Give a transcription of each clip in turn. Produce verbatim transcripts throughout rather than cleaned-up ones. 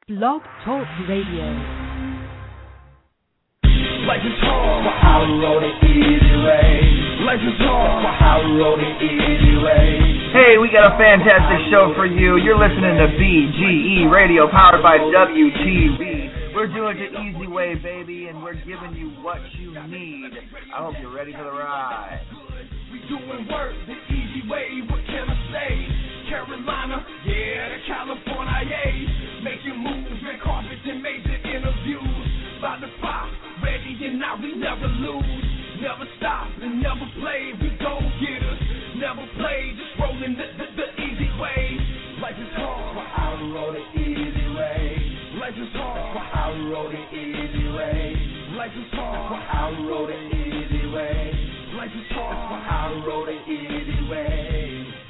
Blog Talk Radio. Life is hard, but I wrote it easy way. Life is hard, but I wrote it easy way. Hey, we got a fantastic show for you. You're listening to B G E Radio, powered by W T V. We're doing it the easy way, baby, and we're giving you what you need. I hope you're ready for the ride. We doing work the easy way, what can I say? Carolina, yeah, the California, yeah. Making moves, red carpets and major interviews. By the spot, ready and now we never lose. Never stop and never play, we gon' get us. Never play, just rolling the, the, the easy way. Life is hard, but I wrote it easy way. Life is hard, but I wrote it easy way. Life is hard, but I wrote it easy way. Life is hard, but I wrote it easy way.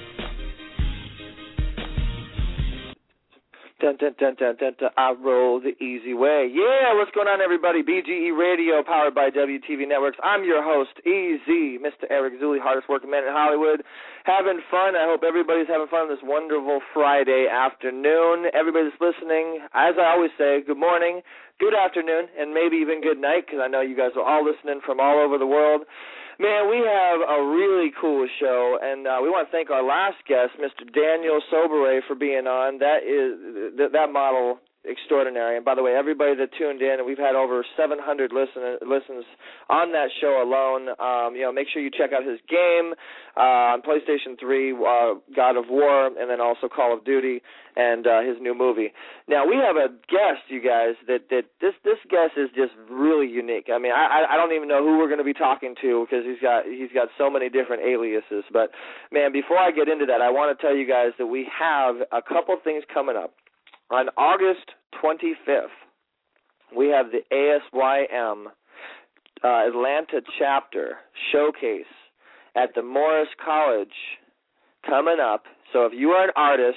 Dun, dun, dun, dun, dun, dun, I roll the easy way. Yeah, what's going on, everybody? B G E Radio, powered by W T V Networks. I'm your host, E Z, Mister Eric Zuley, hardest working man in Hollywood. Having fun. I hope everybody's having fun this wonderful Friday afternoon. Everybody that's listening, as I always say, good morning, good afternoon, and maybe even good night, because I know you guys are all listening from all over the world. Man, we have a really cool show, and uh, we want to thank our last guest, Mister Daniel Sobere, for being on. That is th- that model extraordinary. And by the way, everybody that tuned in, and we've had over seven hundred listen- listens on that show alone. Um, you know, make sure you check out his game uh, on PlayStation three, uh, God of War, and then also Call of Duty, and uh, his new movie. Now, we have a guest, you guys, that, that this this guest is just really unique. I mean, I I don't even know who we're going to be talking to because he's got he's got so many different aliases. But man, before I get into that, I want to tell you guys that we have a couple things coming up. On August twenty-fifth, we have the A S Y M uh, Atlanta chapter showcase at the Morris College coming up. So if you are an artist,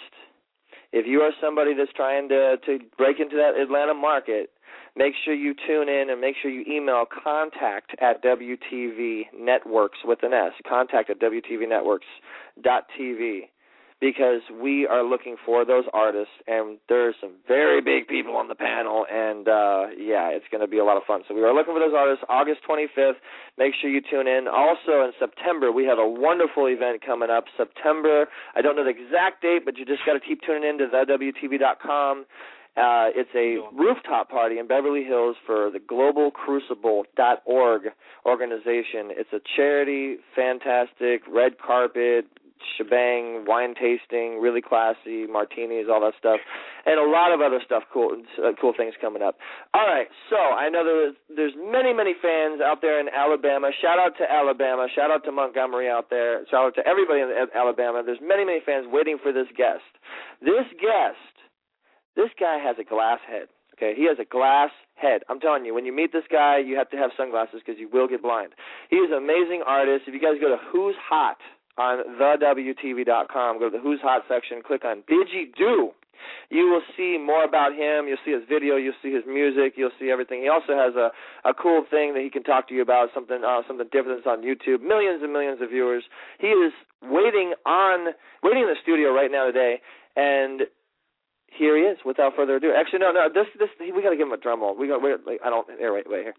if you are somebody that's trying to, to break into that Atlanta market, make sure you tune in and make sure you email contact at W T V Networks with an S, contact at W T V Networks dot T V. Because we are looking for those artists, and there's some very big people on the panel, and, uh, yeah, it's going to be a lot of fun. So we are looking for those artists, August twenty-fifth. Make sure you tune in. Also, in September, we have a wonderful event coming up. September, I don't know the exact date, but you just got to keep tuning in to the W T V dot com. Uh, it's a rooftop party in Beverly Hills for the global crucible dot org organization. It's a charity, fantastic, red carpet, shebang, wine tasting, really classy, martinis, all that stuff, and a lot of other stuff, cool uh, cool things coming up. All right, so I know there's, there's many, many fans out there in Alabama. Shout out to Alabama. Shout out to Montgomery out there. Shout out to everybody in Alabama. There's many, many fans waiting for this guest. This guest, this guy has a glass head. Okay, he has a glass head. I'm telling you, when you meet this guy, you have to have sunglasses because you will get blind. He is an amazing artist. If you guys go to Who's Hot on the W T V dot com, go to the Who's Hot section, click on Digi-Do. You will see more about him. You'll see his video. You'll see his music. You'll see everything. He also has a, a cool thing that he can talk to you about, something uh, something different that's on YouTube. Millions and millions of viewers. He is waiting on waiting in the studio right now today, and here he is. Without further ado, actually, no, no, this this we got to give him a drum roll. We got wait, like, I don't here wait wait here.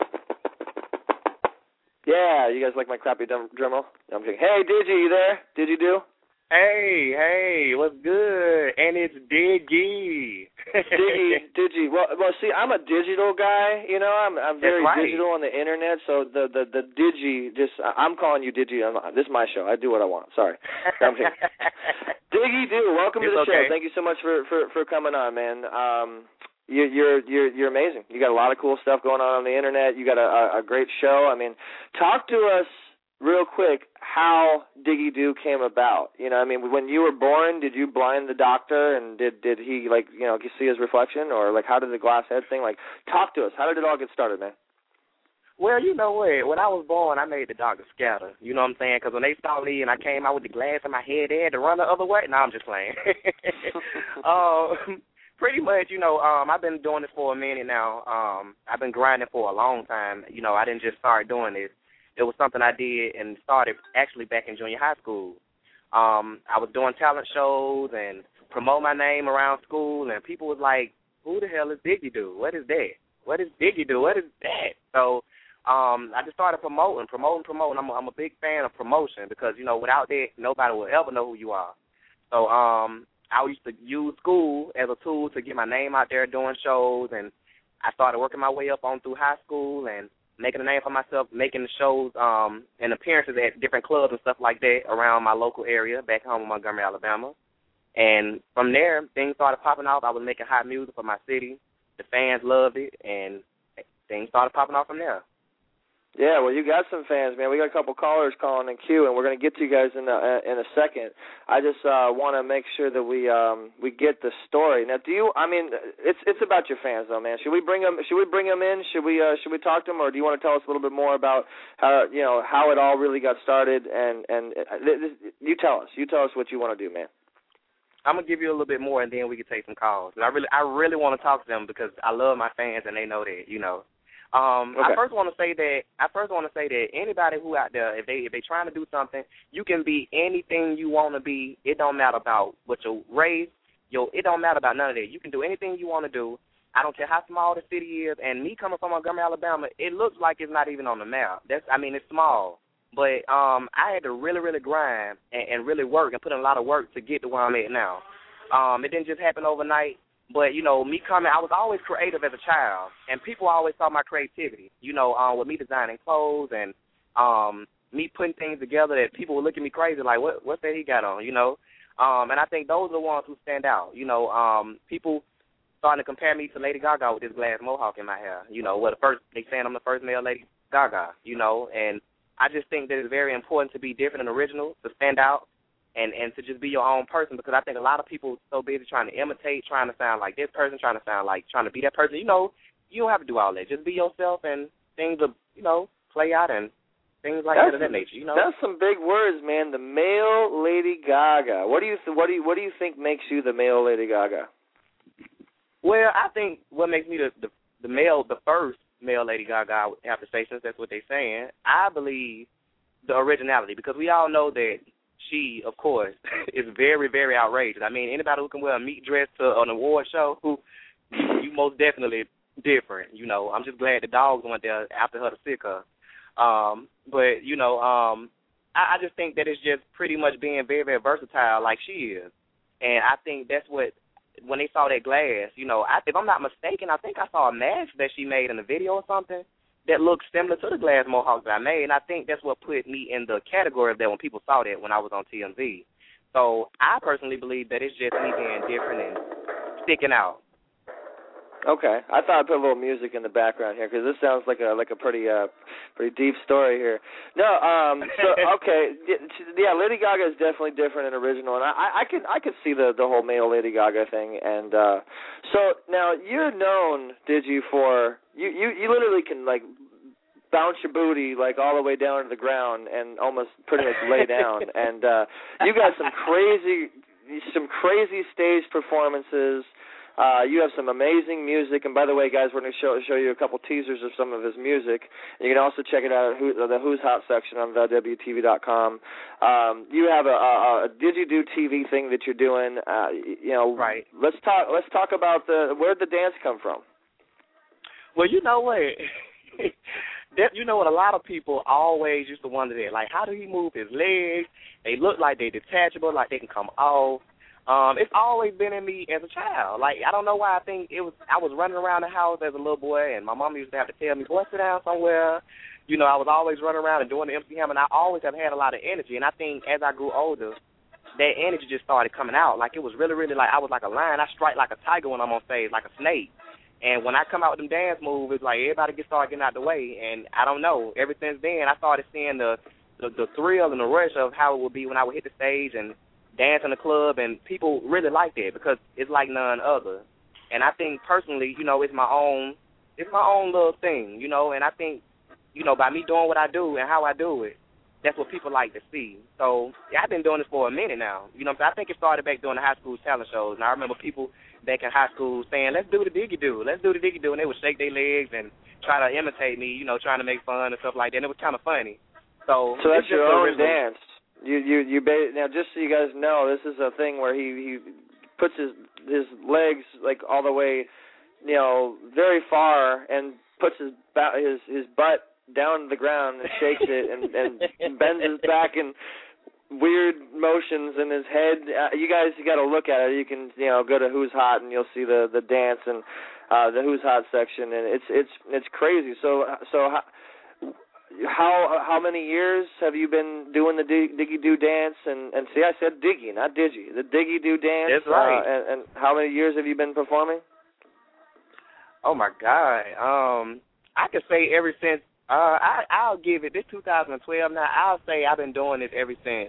Yeah, you guys like my crappy drum, drum roll? No, I'm kidding. Hey, Digi, you there? Digi-Do? Hey, hey, what's good? And it's Digi. Digi, Digi. Well, well, see, I'm a digital guy. You know, I'm I'm very right. digital on the internet. So the the the Digi, just I'm calling you Digi. I'm, this is my show. I do what I want. Sorry. No, I'm kidding. Digi-Do, welcome it's to the okay. show. Thank you so much for for for coming on, man. Um. You're you're you're you're amazing. You got a lot of cool stuff going on on the internet. You got a, a, a great show. I mean, talk to us real quick how Digi-Do came about. You know, I mean, when you were born, did you blind the doctor, and did did he like you know see his reflection, or like how did the glass head thing? Like, talk to us. How did it all get started, man? Well, you know what? When I was born, I made the doctor scatter. You know what I'm saying? Because when they saw me and I came out with the glass in my head, they had to run the other way. No, I'm just playing. um. Pretty much, you know, um, I've been doing this for a minute now. Um, I've been grinding for a long time. You know, I didn't just start doing this. It was something I did and started actually back in junior high school. Um, I was doing talent shows and promote my name around school, and people was like, who the hell is Diggy Do? What is that? What is Diggy Do? What is that? So um, I just started promoting, promoting, promoting. I'm a, I'm a big fan of promotion because, you know, without that, nobody will ever know who you are. So um, I used to use school as a tool to get my name out there doing shows, and I started working my way up on through high school and making a name for myself, making shows um, and appearances at different clubs and stuff like that around my local area back home in Montgomery, Alabama. And from there, things started popping off. I was making hot music for my city. The fans loved it, and things started popping off from there. Yeah, well, you got some fans, man. We got a couple callers calling in queue, and we're going to get to you guys in a, in a second. I just uh, want to make sure that we um, we get the story. Now, do you? I mean, it's it's about your fans, though, man. Should we bring them? Should we bring them in? Should we uh, should we talk to them, or do you want to tell us a little bit more about how you know how it all really got started? And and uh, you tell us. You tell us what you want to do, man. I'm gonna give you a little bit more, and then we can take some calls. And I really I really want to talk to them because I love my fans, and they know that, you know. Um, okay. I first want to say that I first want to say that anybody who out there, if they if they trying to do something, you can be anything you want to be. It don't matter about what your race, your it don't matter about none of that. You can do anything you want to do. I don't care how small the city is. And me coming from Montgomery, Alabama, it looks like it's not even on the map. That's I mean it's small, but um, I had to really really grind and, and really work and put in a lot of work to get to where I'm at now. Um, it didn't just happen overnight. But, you know, me coming, I was always creative as a child, and people always saw my creativity, you know, um, with me designing clothes and um, me putting things together that people would look at me crazy, like, what, what's that he got on, you know? Um, and I think those are the ones who stand out. You know, um, people starting to compare me to Lady Gaga with this glass mohawk in my hair. You know, well, the first, they saying I'm the first male Lady Gaga, you know, and I just think that it's very important to be different and original, to stand out. And, and to just be your own person, because I think a lot of people are so busy trying to imitate, trying to sound like this person, trying to sound like, trying to be that person. You know, you don't have to do all that. Just be yourself, and things will, you know, play out and things like that's, that of that nature. You know, that's some big words, man. The male Lady Gaga. What do you th- what do you what do you think makes you the male Lady Gaga? Well, I think what makes me the the, the male, the first male Lady Gaga, I would have to say, since that's what they're saying. I believe the originality, because we all know that. She, of course, is very, very outrageous. I mean, anybody who can wear a meat dress to an award show, who you most definitely different. You know, I'm just glad the dogs went there after her to sick her. Um, but, you know, um, I, I just think that it's just pretty much being very, very versatile like she is. And I think that's what, when they saw that glass, you know, I, if I'm not mistaken, I think I saw a mask that she made in the video or something that looks similar to the glass mohawk that I made, and I think that's what put me in the category of that when people saw that when I was on T M Z. So I personally believe that it's just me being different and sticking out. Okay, I thought I'd put a little music in the background here because this sounds like a like a pretty uh pretty deep story here. No, um, so okay, yeah, Lady Gaga is definitely different and original, and I, I could I could see the the whole male Lady Gaga thing. And uh, so now you're known, did you for you you you literally can like bounce your booty like all the way down to the ground and almost pretty much lay down, and uh, you got some crazy some crazy stage performances. Uh, you have some amazing music, and by the way, guys, we're going to show, show you a couple teasers of some of his music. You can also check it out at Who, the Who's Hot section on the W T V dot com. Um, you have a, a, a Did You Do T V thing that you're doing. Uh, you know, right. Let's talk. Let's talk about the where'd the dance come from. Well, you know what. That, you know what, a lot of people always used to wonder that, like, how do he move his legs? They look like they're detachable, like they can come off. Um, it's always been in me as a child. Like, I don't know why I think it was, I was running around the house as a little boy, and my mom used to have to tell me, boy, sit down somewhere. You know, I was always running around and doing the M C Hammer, and I always have had a lot of energy. And I think as I grew older, that energy just started coming out. Like, it was really, really like, I was like a lion. I strike like a tiger when I'm on stage, like a snake. And when I come out with them dance moves, it's like everybody gets started getting out the way. And I don't know, ever since then, I started seeing the, the, the thrill and the rush of how it would be when I would hit the stage and dance in the club, and people really like that because it's like none other. And I think personally, you know, it's my own, it's my own little thing, you know. And I think, you know, by me doing what I do and how I do it, that's what people like to see. So yeah, I've been doing this for a minute now. You know, I think it started back during the high school talent shows, and I remember people back in high school saying, "Let's do the Diggy Do, let's do the Diggy Do," and they would shake their legs and try to imitate me, you know, trying to make fun and stuff like that. And it was kind of funny. So, so that's your own original dance. You you you ba- now just so you guys know, this is a thing where he, he puts his his legs like all the way you know, very far and puts his his his butt down to the ground and shakes it and, and bends his back in weird motions in his head. Uh, you guys, you got to look at it. You can, you know, go to Who's Hot and you'll see the the dance and uh, the Who's Hot section, and it's it's it's crazy. So so how how, how many years have you been doing the Diggy Doo dance? And, and see, I said Diggy, not Digi. The Diggy Doo dance. That's right. Uh, and, and how many years have you been performing? Oh my God. Um, I could say ever since. Uh, I I'll give it this two thousand twelve now. I'll say I've been doing this ever since.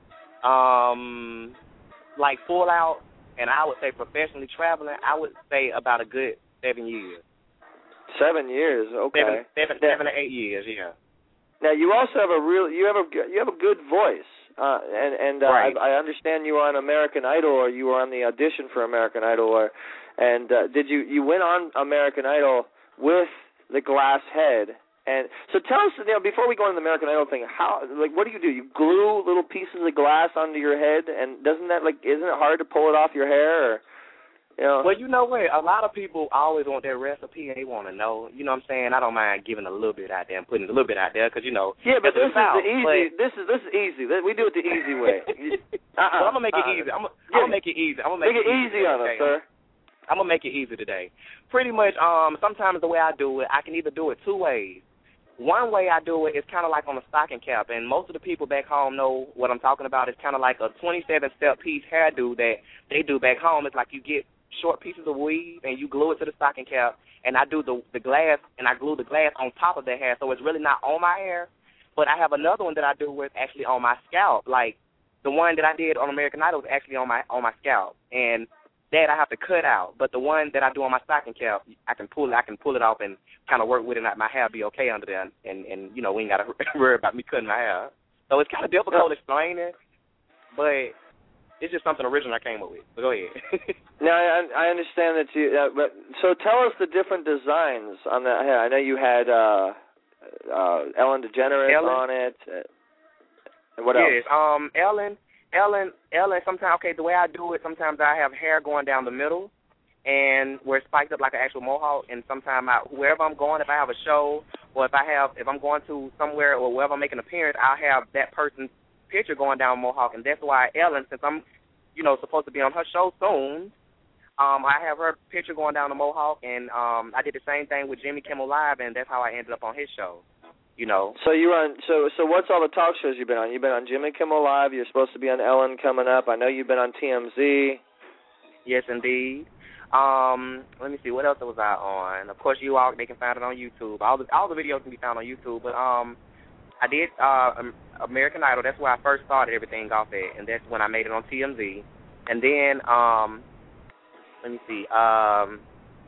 Um, like full out, and I would say professionally traveling. I would say about a good seven years. Seven years, okay. Seven, seven, now, seven to eight years, yeah. Now you also have a real, you have a you have a good voice, uh, and and uh, right. I, I understand you were on American Idol, or you were on the audition for American Idol, or and uh, did you you went on American Idol with the glass head? And so tell us, you know, before we go into the American Idol thing, how, like, what do you do? You glue little pieces of glass onto your head, and doesn't that, like, isn't it hard to pull it off your hair? Or, you know? Well, you know what? A lot of people always want their recipe, and they want to know. You know what I'm saying? I don't mind giving a little bit out there and putting a little bit out there, because, you know. Yeah, but this is South, the easy. This is this is easy. We do it the easy way. uh-uh, well, I'm gonna make it uh-uh. easy. I'm gonna, yeah. I'm gonna make it easy. I'm gonna make, make it easy, easy on us, sir. I'm gonna make it easy today. Pretty much. Um, sometimes the way I do it, I can either do it two ways. One way I do it is kind of like on a stocking cap, and most of the people back home know what I'm talking about. It's kind of like a twenty-seven step piece hairdo that they do back home. It's like you get short pieces of weave and you glue it to the stocking cap, and I do the the glass, and I glue the glass on top of the hair, so it's really not on my hair. But I have another one that I do with actually on my scalp. Like the one that I did on American Idol was actually on my on my scalp, and that I have to cut out. But the one that I do on my stocking cap, I can pull it. I can pull it off and kind of work with it, and my hair be okay under there. And, and you know, we ain't got to worry about me cutting my hair. So it's kind of difficult explaining, but it's just something original I came up with. So go ahead. Now, I, I understand that you, uh, but so tell us the different designs on the hair. I know you had uh, uh, Ellen DeGeneres Ellen? on it. Uh, what yes, else? um, Ellen. Ellen, Ellen, sometimes, okay, the way I do it, sometimes I have hair going down the middle and where it's spiked up like an actual mohawk, and sometimes I, wherever I'm going, if I have a show or if I have, if I'm going to somewhere or wherever I'm making an appearance, I'll have that person's picture going down mohawk, and that's why Ellen, since I'm, you know, supposed to be on her show soon, um, I have her picture going down the mohawk, and um, I did the same thing with Jimmy Kimmel Live, and that's how I ended up on his show. You know. So you on so so what's all the talk shows you've been on? You've been on Jimmy Kimmel Live. You're supposed to be on Ellen coming up. I know you've been on T M Z. Yes, indeed. Um, let me see, what else was I on? Of course, you all they can find it on YouTube. All the all the videos can be found on YouTube. But um, I did uh American Idol. That's where I first started everything off at, and that's when I made it on T M Z. And then um, let me see, um,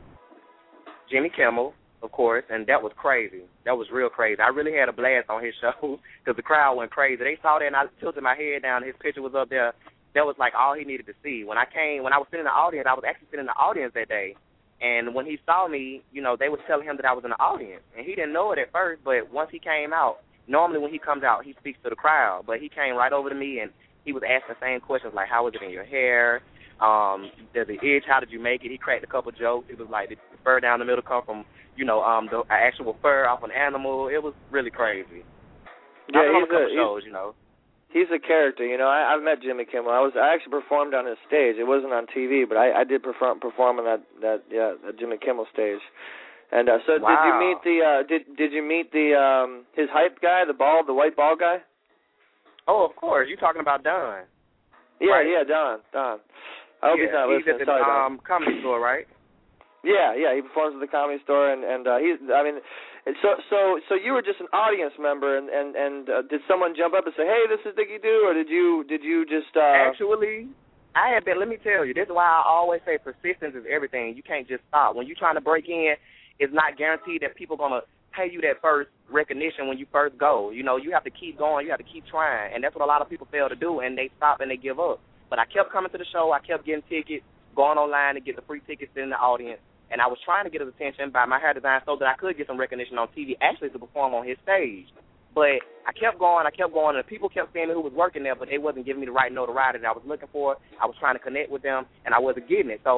Jimmy Kimmel, of course, and that was crazy. That was real crazy. I really had a blast on his show because the crowd went crazy. They saw that, and I tilted my head down. His picture was up there. That was like all he needed to see. When I came, when I was sitting in the audience, I was actually sitting in the audience that day. And when he saw me, you know, they were telling him that I was in the audience. And he didn't know it at first, but once he came out, normally when he comes out, he speaks to the crowd. But he came right over to me, and he was asking the same questions, like, how was it in your hair? Um, does it itch? How did you make it? He cracked a couple jokes. He was like, did the fur down the middle come from, you know, um, the actual fur off an animal? It was really crazy. Yeah, I've been on he's a couple a, shows, you know. He's a character, you know. I, I've met Jimmy Kimmel. I was I actually performed on his stage. It wasn't on T V, but I, I did perform perform on that that yeah that Jimmy Kimmel stage. And uh, so, wow. did you meet the uh, did did you meet the um, his hype guy, the bald, the white bald guy? Oh, of course. You're talking about Don. Yeah, right? yeah, Don, Don. I hope yeah, he's not he's listening. at the Sorry, um, Don. Comedy Store, right? Yeah, yeah, he performs at the Comedy Store, and and uh, he's. I mean, so so so you were just an audience member, and and and uh, did someone jump up and say, "Hey, this is Diggy Doo," or did you did you just? Uh... Actually, I have been. Let me tell you, this is why I always say persistence is everything. You can't just stop. When you're trying to break in, it's not guaranteed that people are gonna pay you that first recognition when you first go. You know, you have to keep going. You have to keep trying, and that's what a lot of people fail to do, and they stop and they give up. But I kept coming to the show. I kept getting tickets, going online to get the free tickets in the audience. And I was trying to get his attention by my hair design so that I could get some recognition on T V, actually to perform on his stage. But I kept going, I kept going, and people kept saying who was working there, but they wasn't giving me the right notoriety that I was looking for. I was trying to connect with them, and I wasn't getting it. So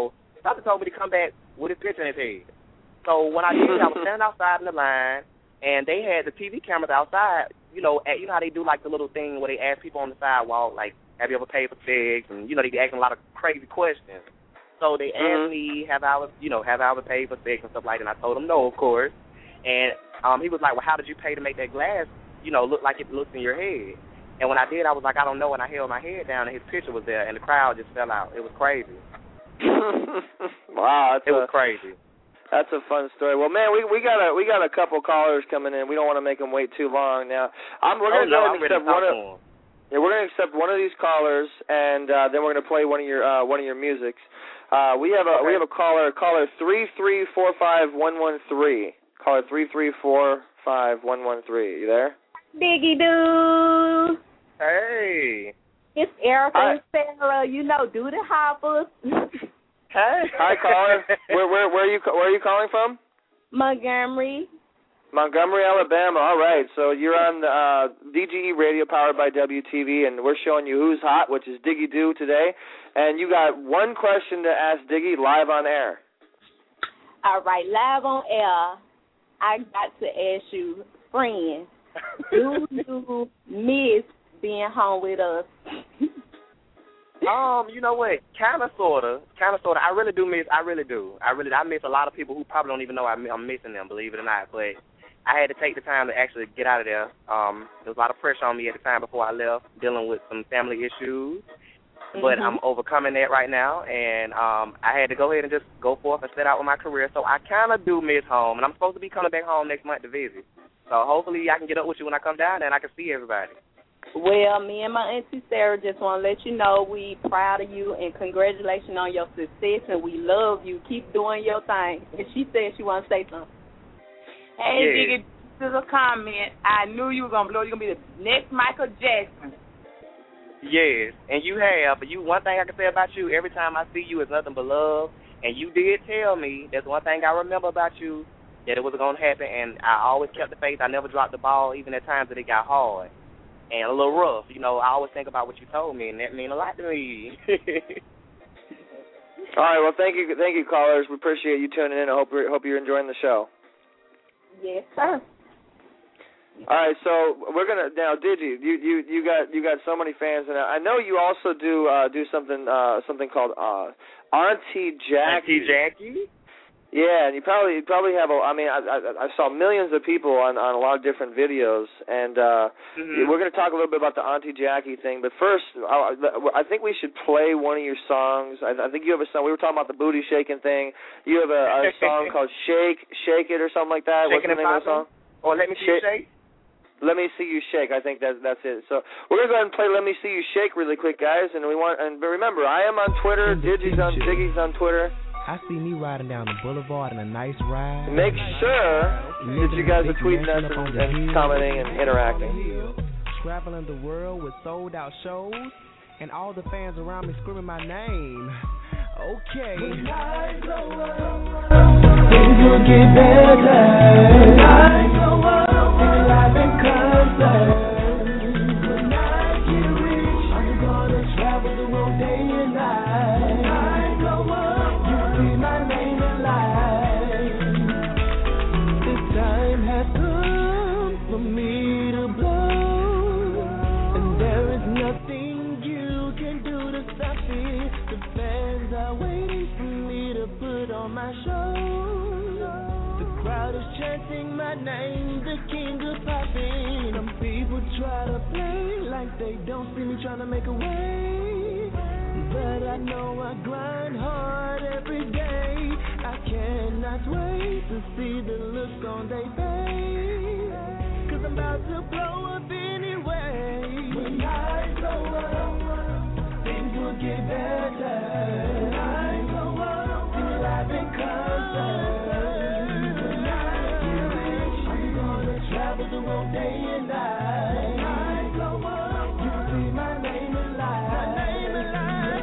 Doctor told me to come back with his picture in his head. So when I did, I was standing outside in the line, and they had the T V cameras outside. You know, at, you know how they do like the little thing where they ask people on the sidewalk, like, have you ever paid for sex? And you know they be asking a lot of crazy questions. So they mm-hmm. asked me, have I ever, you know, have I ever paid for sex and stuff like that? And I told them no, of course. And um, he was like, well, how did you pay to make that glass, you know, look like it looks in your head? And when I did, I was like, I don't know. And I held my head down, and his picture was there, and the crowd just fell out. It was crazy. Wow, that's it was a, crazy. That's a fun story. Well, man, we we got a we got a couple callers coming in. We don't want to make them wait too long. Now, I'm we're oh, gonna no, go ahead and accept one of yeah, we're gonna accept one of these callers, and uh, then we're gonna play one of your uh, one of your musics. Uh, we have a okay. we have a caller caller three three four five one one three. Caller three three four five one one three. You there? Diggy Doo. Hey. It's Erica Hi. and Sarah. You know, do the hoppers. Hey. Hi, caller. Where where where are you where are you calling from? Montgomery. Montgomery, Alabama. All right. So you're on uh, D G E Radio, powered by W T V, and we're showing you Who's Hot, which is Diggy Doo today. And you got one question to ask Diggy live on air. All right, live on air. I got to ask you, friend, do you miss being home with us? Um, you know what? Kind of, sort of, kind of, sort of. I really do miss. I really do. I really. I miss a lot of people who probably don't even know I'm, I'm missing them. Believe it or not, but I had to take the time to actually get out of there. Um, there was a lot of pressure on me at the time before I left, dealing with some family issues. But mm-hmm. I'm overcoming that right now, and um, I had to go ahead and just go forth and set out with my career. So I kind of do miss home, and I'm supposed to be coming back home next month to visit. So hopefully I can get up with you when I come down, and I can see everybody. Well, me and my auntie Sarah just want to let you know we proud of you and congratulations on your success, and we love you. Keep doing your thing. And she said she want to say something. Hey, yeah. Diggy, this is a comment. I knew you were going to blow. You're going to be the next Michael Jackson. Yes, and you have. But you, one thing I can say about you, every time I see you, it's nothing but love. And you did tell me, that's one thing I remember about you, that it was going to happen, and I always kept the faith. I never dropped the ball, even at times that it got hard and a little rough. You know, I always think about what you told me, and that means a lot to me. All right, well, thank you, thank you, callers. We appreciate you tuning in. I hope you're, hope you're enjoying the show. Yes, sir. All right, so we're gonna now. Digi, you you you got you got so many fans, and I know you also do uh, do something uh, something called uh, Auntie Jackie. Auntie Jackie. Yeah, and you probably you probably have a. I mean, I, I I saw millions of people on, on a lot of different videos, and uh, mm-hmm. we're going to talk a little bit about the Auntie Jackie thing. But first, I, I think we should play one of your songs. I, I think you have a song. We were talking about the booty shaking thing. You have a, a song called "Shake, Shake It" or something like that. Shaking What's the name of the song? Or "Let Me See You Shake." Let Me See You Shake. I think that's that's it. So we're gonna go ahead and play "Let Me See You Shake" really quick, guys. And we want and remember, I am on Twitter. Digi's on Diggy's on Twitter. I see me riding down the boulevard in a nice ride. Make sure that you guys are tweeting us and, and commenting and interacting. Traveling the world with sold out shows, and all the fans around me screaming my name. Okay. Things will get better. When I grow up, and life and concert. When I get rich, I'm gonna travel the world day and night. When I grow up, you see my name in life. The time has come for me to blow, and there is nothing you can do to stop it. The fans are waiting for me to put on my show. Crowd is chanting my name, the king of popping. Some people try to play like they don't see me trying to make a way, but I know I grind hard every day. I cannot wait to see the look on their face, cause I'm about to blow up anyway. When I grow up, things will get better. When I grow up, sing live in concert. Travel the road day and night. I go up, you see my name in life. My name in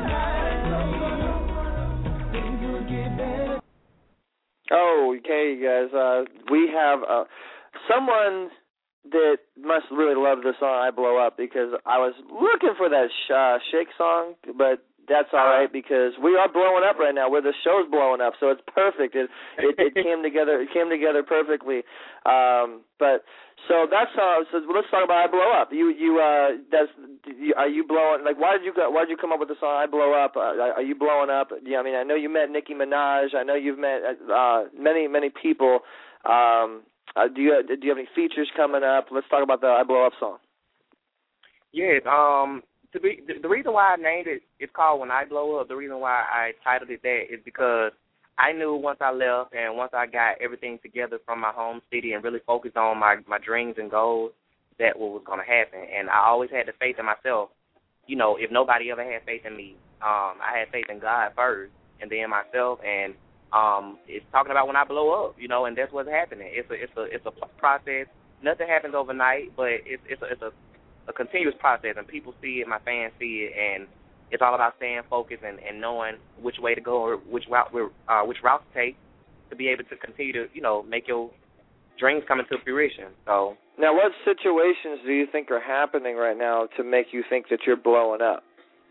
life. Things will get better. Oh, okay, you guys. Uh, we have uh, someone that must really love the song "I Blow Up" because I was looking for that sh- uh, Shake song, but that's all right because we are blowing up right now. Where the show's blowing up, so it's perfect. It it, it came together. It came together perfectly. Um, but so that's uh. So let's talk about I Blow Up. You you uh. Does you, are you blowing? Like, why did you go, why did you come up with the song I Blow Up? Uh, are you blowing up? Yeah, I mean, I know you met Nicki Minaj. I know you've met uh many many people. Um, uh, do you do you have any features coming up? Let's talk about the I Blow Up song. Yes. Um. To be the, the reason why I named it, it's called When I Blow Up. The reason why I titled it that is because I knew once I left and once I got everything together from my home city and really focused on my, my dreams and goals, that what was going to happen. And I always had the faith in myself. You know, if nobody ever had faith in me, um, I had faith in God first and then myself. And um, it's talking about when I blow up, you know, and that's what's happening. It's a it's a it's a process. Nothing happens overnight, but it's it's a, it's a a continuous process, and people see it, my fans see it, and it's all about staying focused and, and knowing which way to go or which route uh, which route to take to be able to continue to, you know, make your dreams come into fruition. So now, what situations do you think are happening right now to make you think that you're blowing up?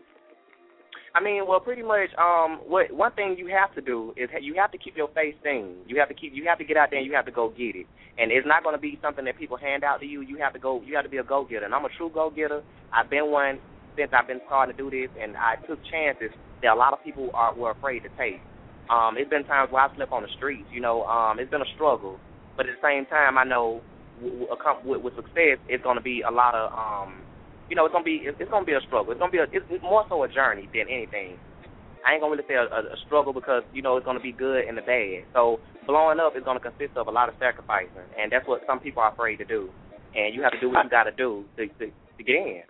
I mean, well, pretty much. Um, what one thing you have to do is you have to keep your face seen. You have to keep. You have to get out there and you have to go get it. And it's not going to be something that people hand out to you. You have to go. You have to be a go-getter. And I'm a true go-getter. I've been one since I've been starting to do this, and I took chances that a lot of people are were afraid to take. Um, it's been times where I slept on the streets. You know, um, it's been a struggle. But at the same time, I know with, with success, it's going to be a lot of. Um, You know, it's gonna be it's, it's gonna be a struggle. It's gonna be a, it's more so a journey than anything. I ain't gonna really say a, a, a struggle because you know it's gonna be good and the bad. So blowing up is gonna consist of a lot of sacrificing, and that's what some people are afraid to do. And you have to do what you got to do to to get in.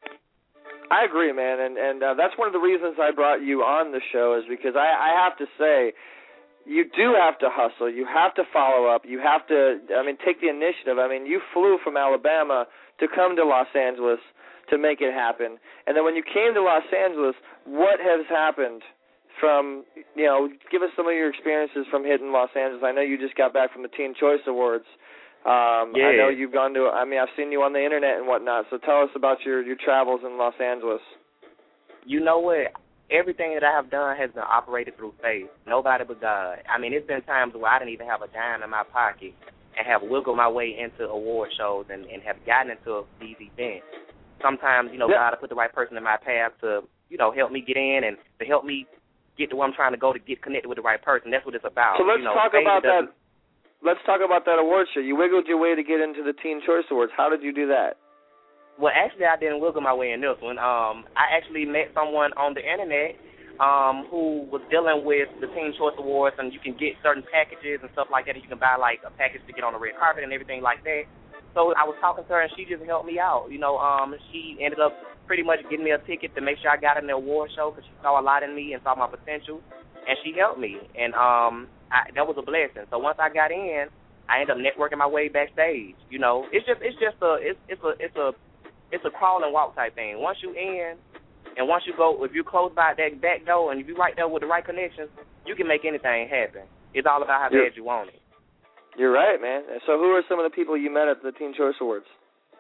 I agree, man, and and uh, that's one of the reasons I brought you on the show is because I, I have to say. You do have to hustle. You have to follow up. You have to, I mean, take the initiative. I mean, you flew from Alabama to come to Los Angeles to make it happen. And then when you came to Los Angeles, what has happened from, you know, give us some of your experiences from hitting Los Angeles. I know you just got back from the Teen Choice Awards. Um, yeah. I know you've gone to, I mean, I've seen you on the internet and whatnot. So tell us about your, your travels in Los Angeles. You know what? Everything that I have done has been operated through faith. Nobody but God. I mean, it's been times where I didn't even have a dime in my pocket and have wiggled my way into award shows and, and have gotten into these events. Sometimes, you know, yeah. God will put the right person in my path to, you know, help me get in and to help me get to where I'm trying to go to get connected with the right person. That's what it's about. So let's you know, talk about that. Let's talk about that award show. You wiggled your way to get into the Teen Choice Awards. How did you do that? Well, actually, I didn't wiggle my way in this one. Um, I actually met someone on the internet um, who was dealing with the Teen Choice Awards, and you can get certain packages and stuff like that. And you can buy, like, a package to get on the red carpet and everything like that. So I was talking to her, and she just helped me out. You know, um, she ended up pretty much getting me a ticket to make sure I got in the award show because she saw a lot in me and saw my potential, and she helped me. And um, I, that was a blessing. So once I got in, I ended up networking my way backstage. You know, it's just it's just a it's it's a it's a it's a crawl and walk type thing. Once you in, and once you go, if you close by that back door, and if you right there with the right connections, you can make anything happen. It's all about how bad you want it. You're right, man. So who are some of the people you met at the Teen Choice Awards?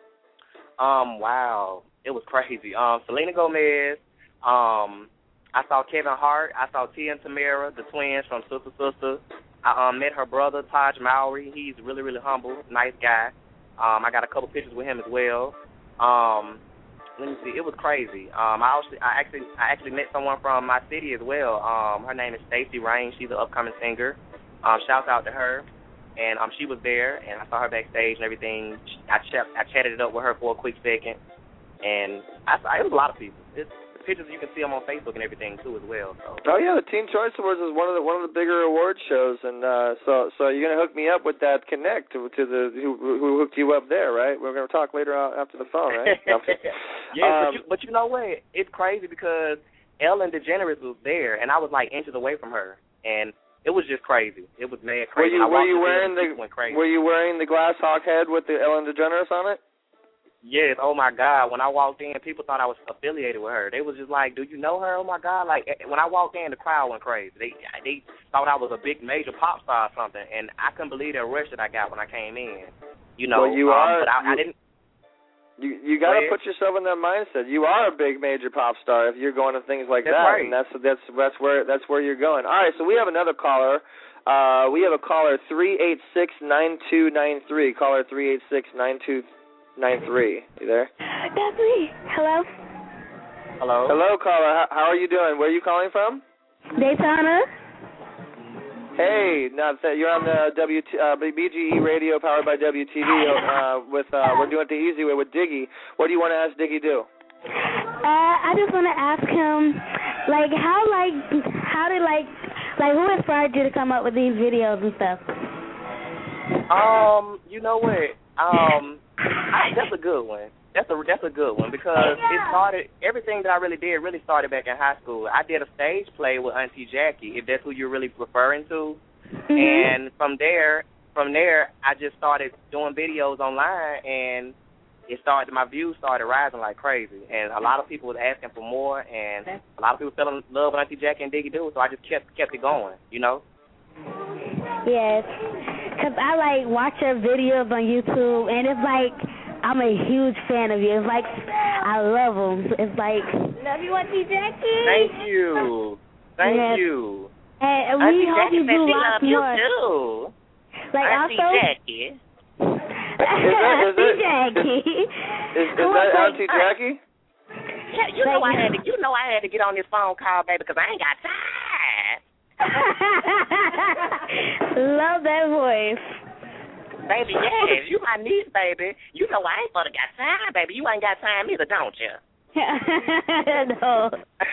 Um, wow. It was crazy. Um, Selena Gomez. Um, I saw Kevin Hart. I saw Tia and Tamara, the twins from Sister Sister. I um, met her brother, Taj Mowry. He's really, really humble, nice guy. Um, I got a couple pictures with him as well. Um, let me see. It was crazy. Um, I actually, I actually, I actually met someone from my city as well. Um, her name is Stacey Rain. She's an upcoming singer. Um, shouts out to her. And um, she was there, and I saw her backstage and everything. I ch- I chatted it up with her for a quick second, and I saw, it was a lot of people. It's pictures you can see them on Facebook and everything too as well. So. Oh yeah, the Teen Choice Awards is one of the one of the bigger award shows, and uh, so so you're gonna hook me up with that connect to, to the who, who hooked you up there, right? We're gonna talk later after the phone, right? yeah, um, but, you, but you know what? It's crazy because Ellen DeGeneres was there, and I was like inches away from her, and it was just crazy. It was mad crazy. Were you, were you wearing the Were you wearing the glass hawk head with the Ellen DeGeneres on it? Yes. Oh my God. When I walked in, people thought I was affiliated with her. They was just like, "Do you know her?" Oh my God. Like when I walked in, the crowd went crazy. They they thought I was a big major pop star or something, and I couldn't believe the rush that I got when I came in. You know. Well, you um, are. But I, you, I didn't. You you got to Right. put yourself in that mindset. You are a big major pop star if you're going to things like That's that, right. and that's that's that's where that's where you're going. All right, so we have another caller. Uh, we have a caller three eight six nine two nine three. Caller three eight six nine two nine three. You there? That's me. Hello. Hello. Hello, caller. How, how are you doing? Where are you calling from? Daytona. Hey, now that you're on the W T, uh, B G E Radio, powered by W T V. Uh, with uh, we're doing it the easy way with Diggy. What do you want to ask Diggy do? Uh, I just want to ask him, like, how, like, how did, like, like, who inspired you to come up with these videos and stuff? Um, you know what? Um, I, that's a good one. That's a that's a good one because it started. Everything that I really did really started back in high school. I did a stage play with Auntie Jackie, if that's who you're really referring to. Mm-hmm. And from there, from there, I just started doing videos online, and it started. My views started rising like crazy, and a lot of people was asking for more, and a lot of people fell in love with Auntie Jackie and Diggy Doo. So I just kept kept it going, you know. Yes, because I, like, watch your videos on YouTube, and it's like, I'm a huge fan of you. It's like, I love them. It's like, love you, Auntie Jackie. Thank you. Thank yes. you. And, and we Auntie hope Jackie you said do she lots love you more. too. Like, Auntie also, Jackie. Is that, is Auntie it, Jackie. is, is that Auntie Jackie? Yeah, you know I had to. You know I had to get on this phone call, baby, because I ain't got time. Love that voice. Baby, yes, you my niece, baby. You know I ain't fucking got time, baby. You ain't got time either, don't you? No.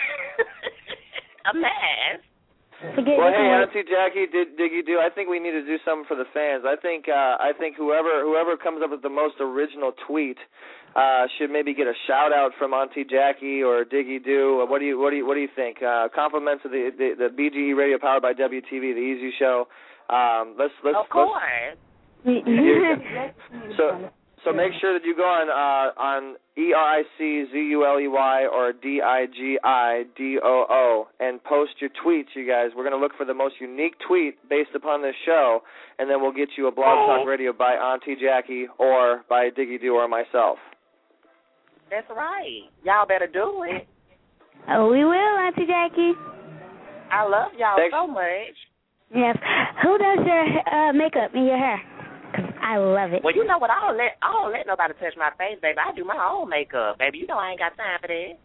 A mess. Forget Well, your hey, voice. Auntie Jackie, did Diggy do? I think we need to do something for the fans. I think uh, I think whoever whoever comes up with the most original tweet uh, should maybe get a shout out from Auntie Jackie or Diggy Doo. What do you what do you what do you think? Uh, compliments of the, the the B G E Radio powered by W T V, the Easy Show. Um, let's let's Of course. Let's, so so make sure that you go on uh, on E R I C Z U L E Y or D I G I D O O and post your tweets, you guys. We're going to look for the most unique tweet based upon this show, and then we'll get you a Blog Talk Radio by Auntie Jackie or by Diggy Doo or myself. That's right. Y'all better do it. Oh, we will, Auntie Jackie. I love y'all Thanks. so much. Yes. Who does your uh, makeup and your hair? 'Cause I love it. Well, you know what? I don't let I don't let nobody touch my face, baby. I do my own makeup, baby. You know I ain't got time for that.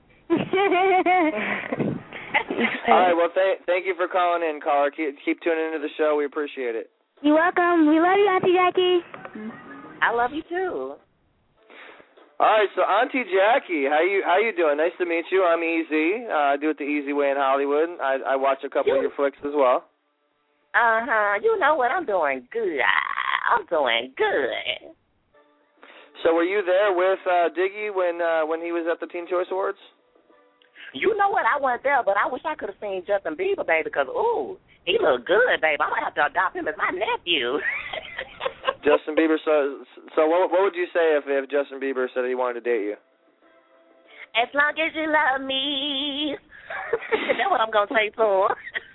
All right, well, th- thank you for calling in, caller. Keep, keep tuning into the show. We appreciate it. You're welcome. We love you, Auntie Jackie. I love you too. All right, so Auntie Jackie, how you how you doing? Nice to meet you. I'm Easy. Uh, I do it the easy way in Hollywood. I, I watch a couple You- of your flicks as well. Uh huh. You know what? I'm doing good. I'm doing good. So were you there with uh, Diggy when uh, when he was at the Teen Choice Awards? You know what? I wasn't there, but I wish I could have seen Justin Bieber, baby, because, ooh, he look good, baby. I'm going to have to adopt him as my nephew. Justin Bieber. So so what what would you say if, if Justin Bieber said he wanted to date you? As long as you love me. That's what I'm going to say to him.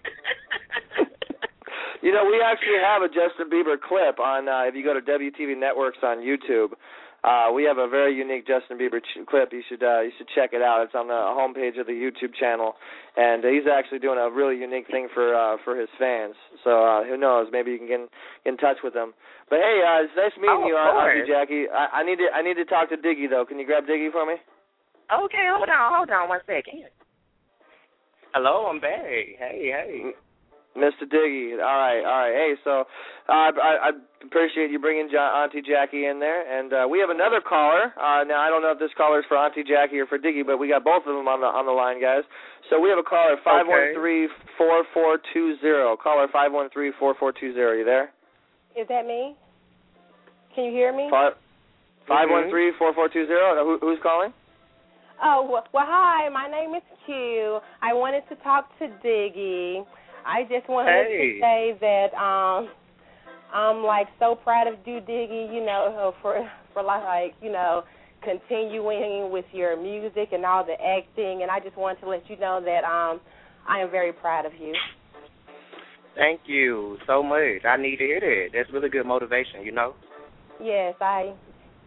You know, we actually have a Justin Bieber clip on, uh, if you go to W T V Networks on YouTube, uh, we have a very unique Justin Bieber ch- clip. You should uh, you should check it out. It's on the homepage of the YouTube channel, and uh, he's actually doing a really unique thing for uh, for his fans. So uh, who knows? Maybe you can get in, get in touch with him. But hey, uh, it's nice meeting Oh, you, of Auntie course. Jackie. I, I need to I need to talk to Diggy though. Can you grab Diggy for me? Okay, hold on, hold on one second. Hello, I'm back. Hey, hey. Mister Diggy. All right, all right. Hey, so uh, I, I appreciate you bringing jo- Auntie Jackie in there. And uh, we have another caller. Uh, now, I don't know if this caller is for Auntie Jackie or for Diggy, but we got both of them on the on the line, guys. So we have a caller, five one three, four four two zero. Caller, five one three, four four two zero. You there? Is that me? Can you hear me? Five, five one three, four four two zero. Who, who's calling? Oh, well, well, hi. My name is Q. I wanted to talk to Diggy. I just wanted Hey. to say that um, I'm like so proud of you, Diggy. You know, for for like you know continuing with your music and all the acting. And I just wanted to let you know that um, I am very proud of you. Thank you so much. I need to hear that. That's really good motivation, you know? Yes, I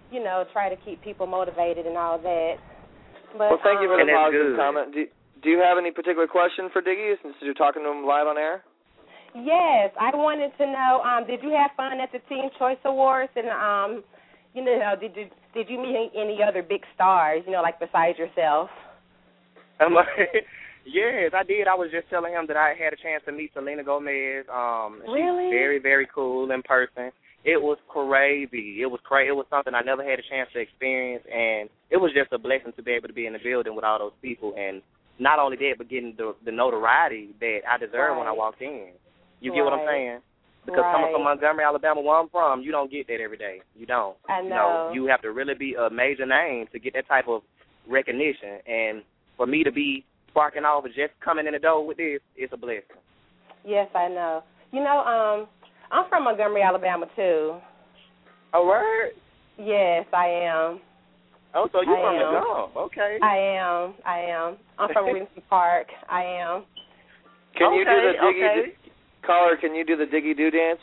you know, try to keep people motivated and all that. But, well, thank um, you for the And that's positive good. comment. Do, do you have any particular question for Diggy since you're talking to him live on air? Yes, I wanted to know, um, did you have fun at the Teen Choice Awards? And, um, you know, did you, did you meet any other big stars, you know, like besides yourself? I'm like, yes, I did. I was just telling him that I had a chance to meet Selena Gomez. Um, Really? She's very, very cool in person. It was crazy. It was crazy. It was something I never had a chance to experience, and it was just a blessing to be able to be in the building with all those people. And not only that, but getting the, the notoriety that I deserved when I Right. walked in. You get what I'm Right. saying? Because Right. coming from Montgomery, Alabama, where I'm from, you don't get that every day. You don't. I You know. You have to really be a major name to get that type of recognition. And for me to be sparking off and just coming in the door with this, it's a blessing. Yes, I know. You know, um, I'm from Montgomery, Alabama, too. Oh, word? Yes, I am. Oh, so you're I from the am. Gulf. Okay. I am. I am. I'm from Regency Park. I am. Can you do Okay, the Diggy okay. Caller, can you do the Diggy Doo dance?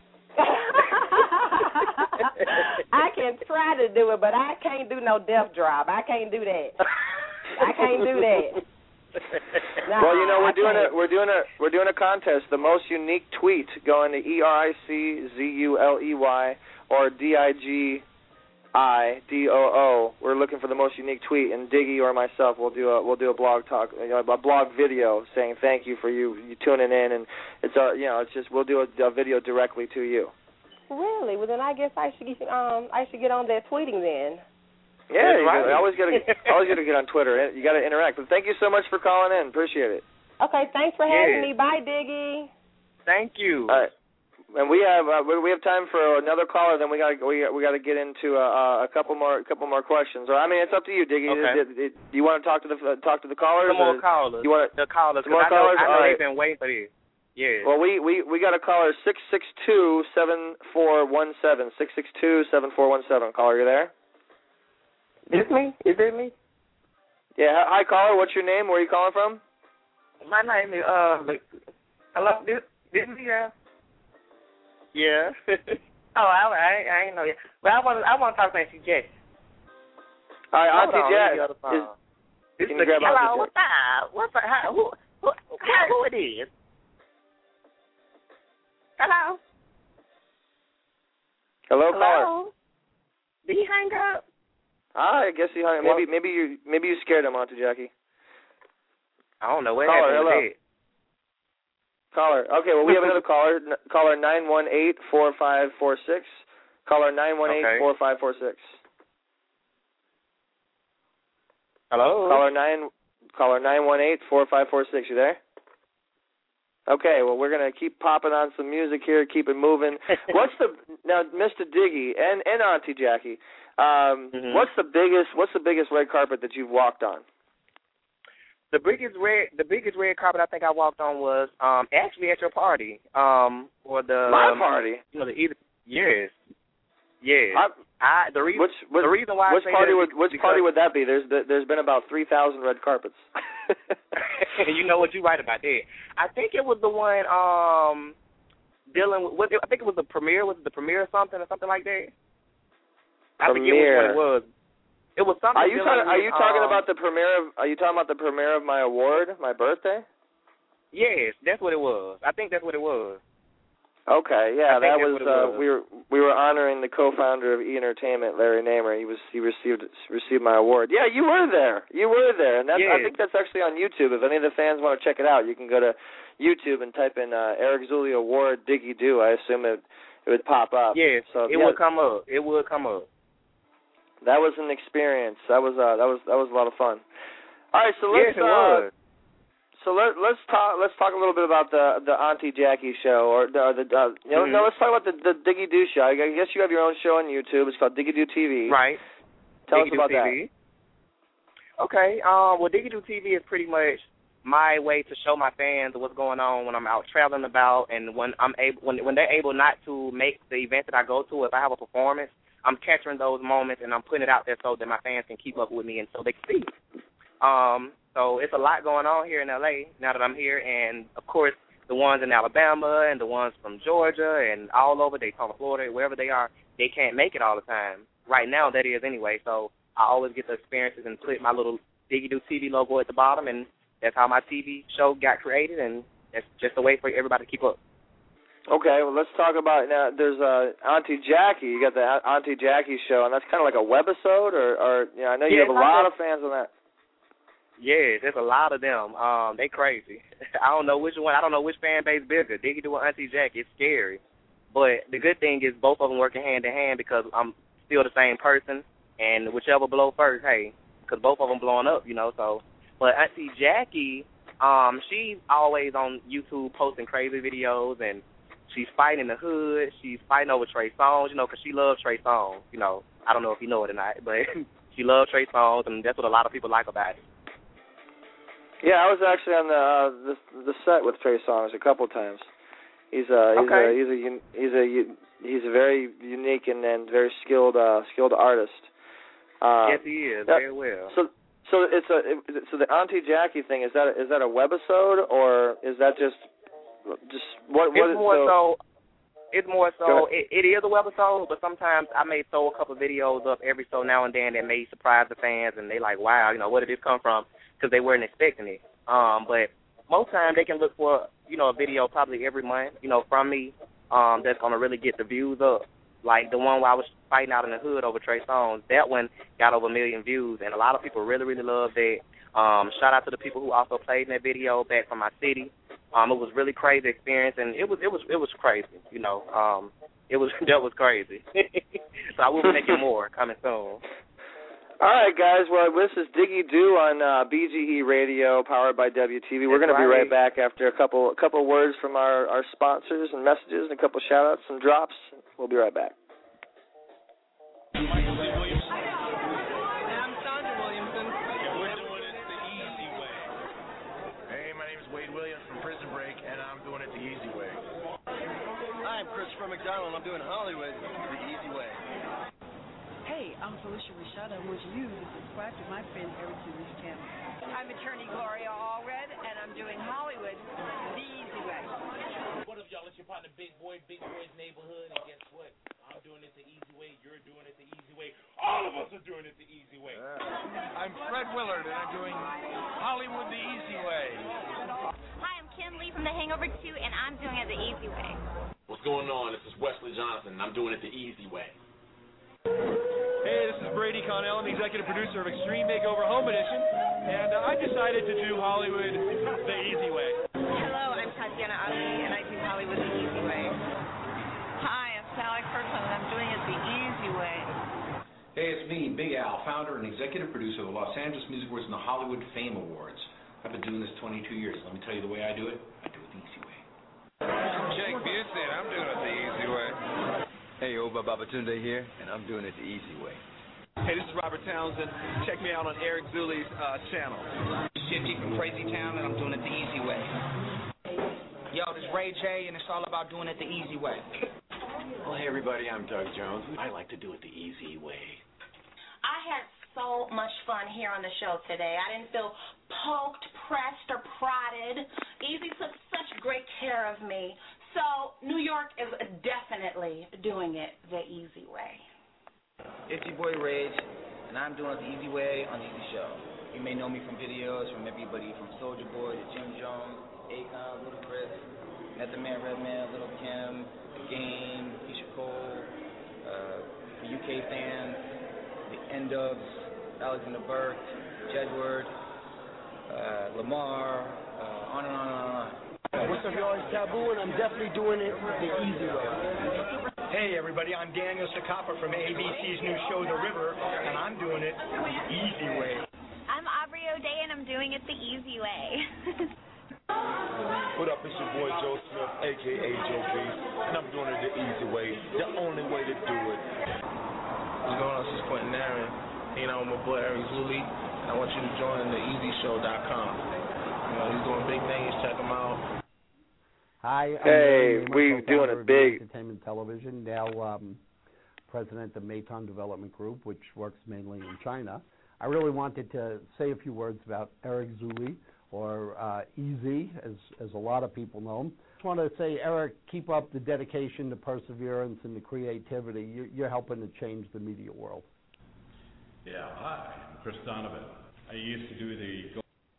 I can try to do it, but I can't do no death drop. I can't do that. I can't do that. Nah, well, you know, we're I doing can't. a we're doing a we're doing a contest. The most unique tweet going to E R I C Z U L E Y or D I G I D O O. We're looking for the most unique tweet, and Diggy or myself will do a we'll do a blog talk, you know, a blog video saying thank you for you, you tuning in, and it's our you know it's just we'll do a, a video directly to you. Really? Well, then I guess I should um I should get on that tweeting then. Yeah, That's you right. gotta, always got to always got to get on Twitter. You got to interact. But thank you so much for calling in. Appreciate it. Okay, thanks for having Yeah. me. Bye, Diggy. Thank you. All right. And we have uh, we have time for another caller. Then we got we we got to get into uh, a couple more a couple more questions. Or I mean, it's up to you, Diggy. Okay. Do, do, do you want to talk to the uh, talk to the callers? Some more or callers. You want the callers? some more 'cause I know, callers? I know All they've right. been waiting for this. Yeah. Well, we, we, we got a caller six six two seven four one seven six six two seven four one seven. Caller, you there? Is me? Is it me? Yeah. Hi, caller. What's your name? Where are you calling from? My name is uh. Hello. This this me? Yeah. Yeah. oh, I, I I ain't know yet. But I want I want to talk to Auntie Jess. All right, Hold Auntie on, Jess. let me go to the phone. Is, This can is you grab the, Auntie hello, Jess? what's up? What's up? How, who, who, who, who it is? Hello? Hello, caller. Hello? Did he hang up? Ah, I guess he hung. Maybe maybe you maybe you scared him, Auntie Jackie. I don't know what Caller, happened hello. with that. Caller. Okay, well we have another caller. N- caller nine one eight four five four six. Caller nine one eight four five four six. Hello. Caller nine. Caller nine one eight four five four six. You there? Okay, well we're gonna keep popping on some music here, keep it moving. What's the now, Mister Diggy and and Auntie Jackie? Um, Mhm. What's the biggest What's the biggest red carpet that you've walked on? The biggest red, the biggest red carpet I think I walked on was um actually at your party, um or the My um, party. You know the either yes, yes. I, I the reason which, which, the reason why which I say party that would is which because, party would that be? There's there's been about three thousand red carpets. you know what, you're right about that. I think it was the one um dealing with. Was it, I think it was the premiere. Was it the premiere or something or something like that? I forget which one it was. It was something. Are you talking? Are with, you talking um, about the premiere of? Are you talking about the premiere of my award, my birthday? Yes, that's what it was. I think that's what it was. Okay, yeah, I think that that's was, what it uh was. we were we were honoring the co-founder of E Entertainment, Larry Namer. He was he received received my award. Yeah, you were there. You were there, and that's, I Yes. think that's actually on YouTube. If any of the fans want to check it out, you can go to YouTube and type in uh, Eric Zulli Award Diggy Doo. I assume it it would pop up. Yes, so it yeah, would come up. It would come up. That was an experience. That was uh that was that was a lot of fun. All right, so let's Yes, it uh, was. So let, let's talk. Let's talk a little bit about the the Auntie Jackie show, or the, or the uh, you know, Mhm. no. Let's talk about the the Diggy Doo show. I guess you have your own show on YouTube. It's called Diggy Doo T V. Right. Tell Diggy us about Doo T V. Okay. Um. Well, Diggy Doo T V is pretty much my way to show my fans what's going on when I'm out traveling about, and when I'm able, when when they're able not to make the event that I go to. If I have a performance, I'm capturing those moments and I'm putting it out there so that my fans can keep up with me and so they can see. Um. So it's a lot going on here in L A now that I'm here, and of course the ones in Alabama and the ones from Georgia and all over Daytona, Florida, wherever they are, they can't make it all the time. right now that is anyway. So I always get the experiences and put my little Diggy Do T V logo at the bottom, and that's how my T V show got created, and that's just a way for everybody to keep up. Okay, well, let's talk about now. There's uh, Auntie Jackie. You got the Auntie Jackie show, and that's kind of like a webisode, or, or you know, I know you yeah, have a lot of fans on that. Yeah, there's a lot of them. Um, they crazy. I don't know which one. I don't know which fan base bigger. Diggy Do or Auntie Jackie. It's scary. But the good thing is both of them working hand in hand because I'm still the same person, and whichever blow first, hey, because both of them blowing up, you know. So, but Auntie Jackie, um, she's always on YouTube posting crazy videos, and she's fighting in the hood. She's fighting over Trey Songz, you know, because she loves Trey Songz. You know, I don't know if you know it or not, but she loves Trey Songz, and that's what a lot of people like about it. Yeah, I was actually on the uh, the, the set with Trey Songz a couple times. He's a he's okay. a he's a he's a he's a very unique and, and very skilled uh, skilled artist. Uh, yes, he is very well. So so it's a it, so the Auntie Jackie thing, is that is that a webisode or is that just just what what it's is more so, so it's more so it, it is a webisode, but sometimes I may throw a couple of videos up every so now and then that may surprise the fans, and they like, wow, you know, where did this come from? Because they weren't expecting it. Um, but most times they can look for, you know, a video probably every month, you know, from me um, that's going to really get the views up. Like the one where I was fighting out in the hood over Trey Songz, that one got over a million views, and a lot of people really, really loved that. Um, shout out to the people who also played in that video back from my city. Um, it was really crazy experience, and it was it was it was crazy, you know. Um, it was that was crazy. So I will be making more coming soon. All right, guys. Well, this is Diggy Do on uh, B G E Radio, powered by W T V. We're going to be right back after a couple a couple words from our, our sponsors and messages and a couple shout-outs and drops. We'll be right back. I'm Sandra Williamson. We're doing it the easy way. Hey, my name is Wade Williams from Prison Break, and I'm doing it the easy way. Hi, I'm Christopher McDonald, and I'm doing Hollywood the easy way. Hey, I'm Felicia Rashad. I want you to subscribe to my friend Eric Zuley's channel. I'm attorney Gloria Allred, and I'm doing Hollywood the easy way. What up, y'all? It's your partner, Big Boy, Big Boy's Neighborhood, and guess what? I'm doing it the easy way. You're doing it the easy way. All of us are doing it the easy way. Yeah. I'm Fred Willard, and I'm doing Hollywood the easy way. Hi, I'm Kim Lee from The Hangover two, and I'm doing it the easy way. What's going on? This is Wesley Johnson, and I'm doing it the easy way. Hey, this is Brady Connell. I'm the executive producer of Extreme Makeover Home Edition, and uh, I decided to do Hollywood the easy way. Hello, I'm Tatiana Ali, and I do Hollywood the easy way. Hi, I'm Sally Kirkland, and I'm doing it the easy way. Hey, it's me, Big Al, founder and executive producer of the Los Angeles Music Awards and the Hollywood Fame Awards. I've been doing this twenty-two years. Let me tell you the way I do it. I do it the easy way. Jake Busey, I'm doing it the easy way. Hey, Oba Babatunde here, and I'm doing it the easy way. Hey, this is Robert Townsend. Check me out on Eric Zuley's uh, channel. Shifty from Crazy Town, and I'm doing it the easy way. Yo, this is Ray J, and it's all about doing it the easy way. Well, hey, everybody, I'm Doug Jones. I like to do it the easy way. I had so much fun here on the show today. I didn't feel poked, pressed, or prodded. Easy took such great care of me. So New York is definitely doing it the easy way. It's your boy Rage, and I'm doing it the easy way on the Easy Show. You may know me from videos from everybody from Soulja Boy to Jim Jones, Akon, Little Chris, Method Man, Redman, Little Kim, Game, Keisha Cole, uh, for U K fans, the N-Dubs, Alexander Burke, Jedward, uh, Lamar, uh, on and on and on. What's up, y'all? It's Taboo, and I'm definitely doing it the easy way. Hey, everybody, I'm Daniel Sakapa from A B C's new show, The River, and I'm doing it the easy way. I'm Aubrey O'Day, and I'm doing it the easy way. What up, it's your boy Joe Smith, a k a. Joe B, and I'm doing it the easy way, the only way to do it. What's going on? This is Quentin Aaron. You know, my boy Eric Zuley. I want you to join the easy show dot com. You know, he's doing big things. Check him out. Hi. I'm hey, we doing a big Entertainment Television, now um, president of Meitan Development Group, which works mainly in China. I really wanted to say a few words about Eric Zuley, or uh, Easy, as as a lot of people know him. just want to say, Eric, keep up the dedication, the perseverance, and the creativity. You're, you're helping to change the media world. Yeah, hi, I'm Chris Donovan. I used to do the...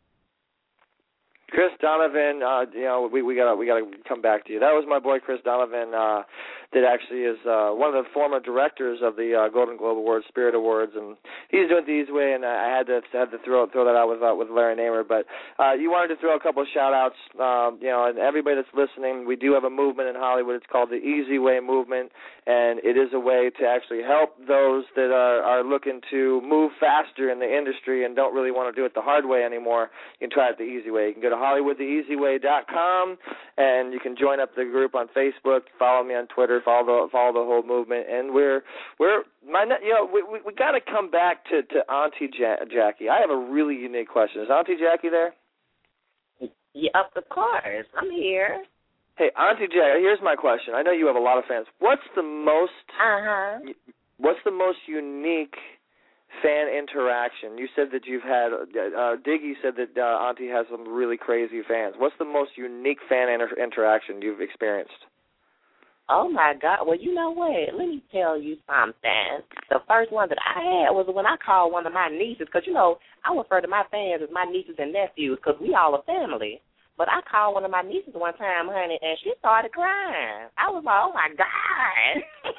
Chris Donovan, uh, you know, we we gotta we gotta come back to you. That was my boy Chris Donovan, uh, that actually is uh, one of the former directors of the uh, Golden Globe Awards, Spirit Awards, and he's doing it the easy way. And I had to had to throw throw that out with uh, with Larry Namer. But uh, you wanted to throw a couple of shout outs, um, you know, and everybody that's listening. We do have a movement in Hollywood. It's called the Easy Way Movement, and it is a way to actually help those that are are looking to move faster in the industry and don't really want to do it the hard way anymore. You can try it the easy way. You can go to Hollywood the easy way dot com, and you can join up the group on Facebook. Follow me on Twitter. Follow the follow the whole movement. And we're we're my you know we we, we got to come back to to Auntie ja- Jackie. I have a really unique question. Is Auntie Jackie there? Yeah, of course. I'm here. Hey, Auntie Jackie. Here's my question. I know you have a lot of fans. What's the most uh huh What's the most unique fan interaction? You said that you've had, uh, Diggy said that uh, Auntie has some really crazy fans. What's the most unique fan inter- interaction you've experienced? Oh, my God. Well, you know what? Let me tell you something. The first one that I had was when I called one of my nieces, because, you know, I refer to my fans as my nieces and nephews because we all a family. But I called one of my nieces one time, honey, and she started crying. I was like, oh, my God.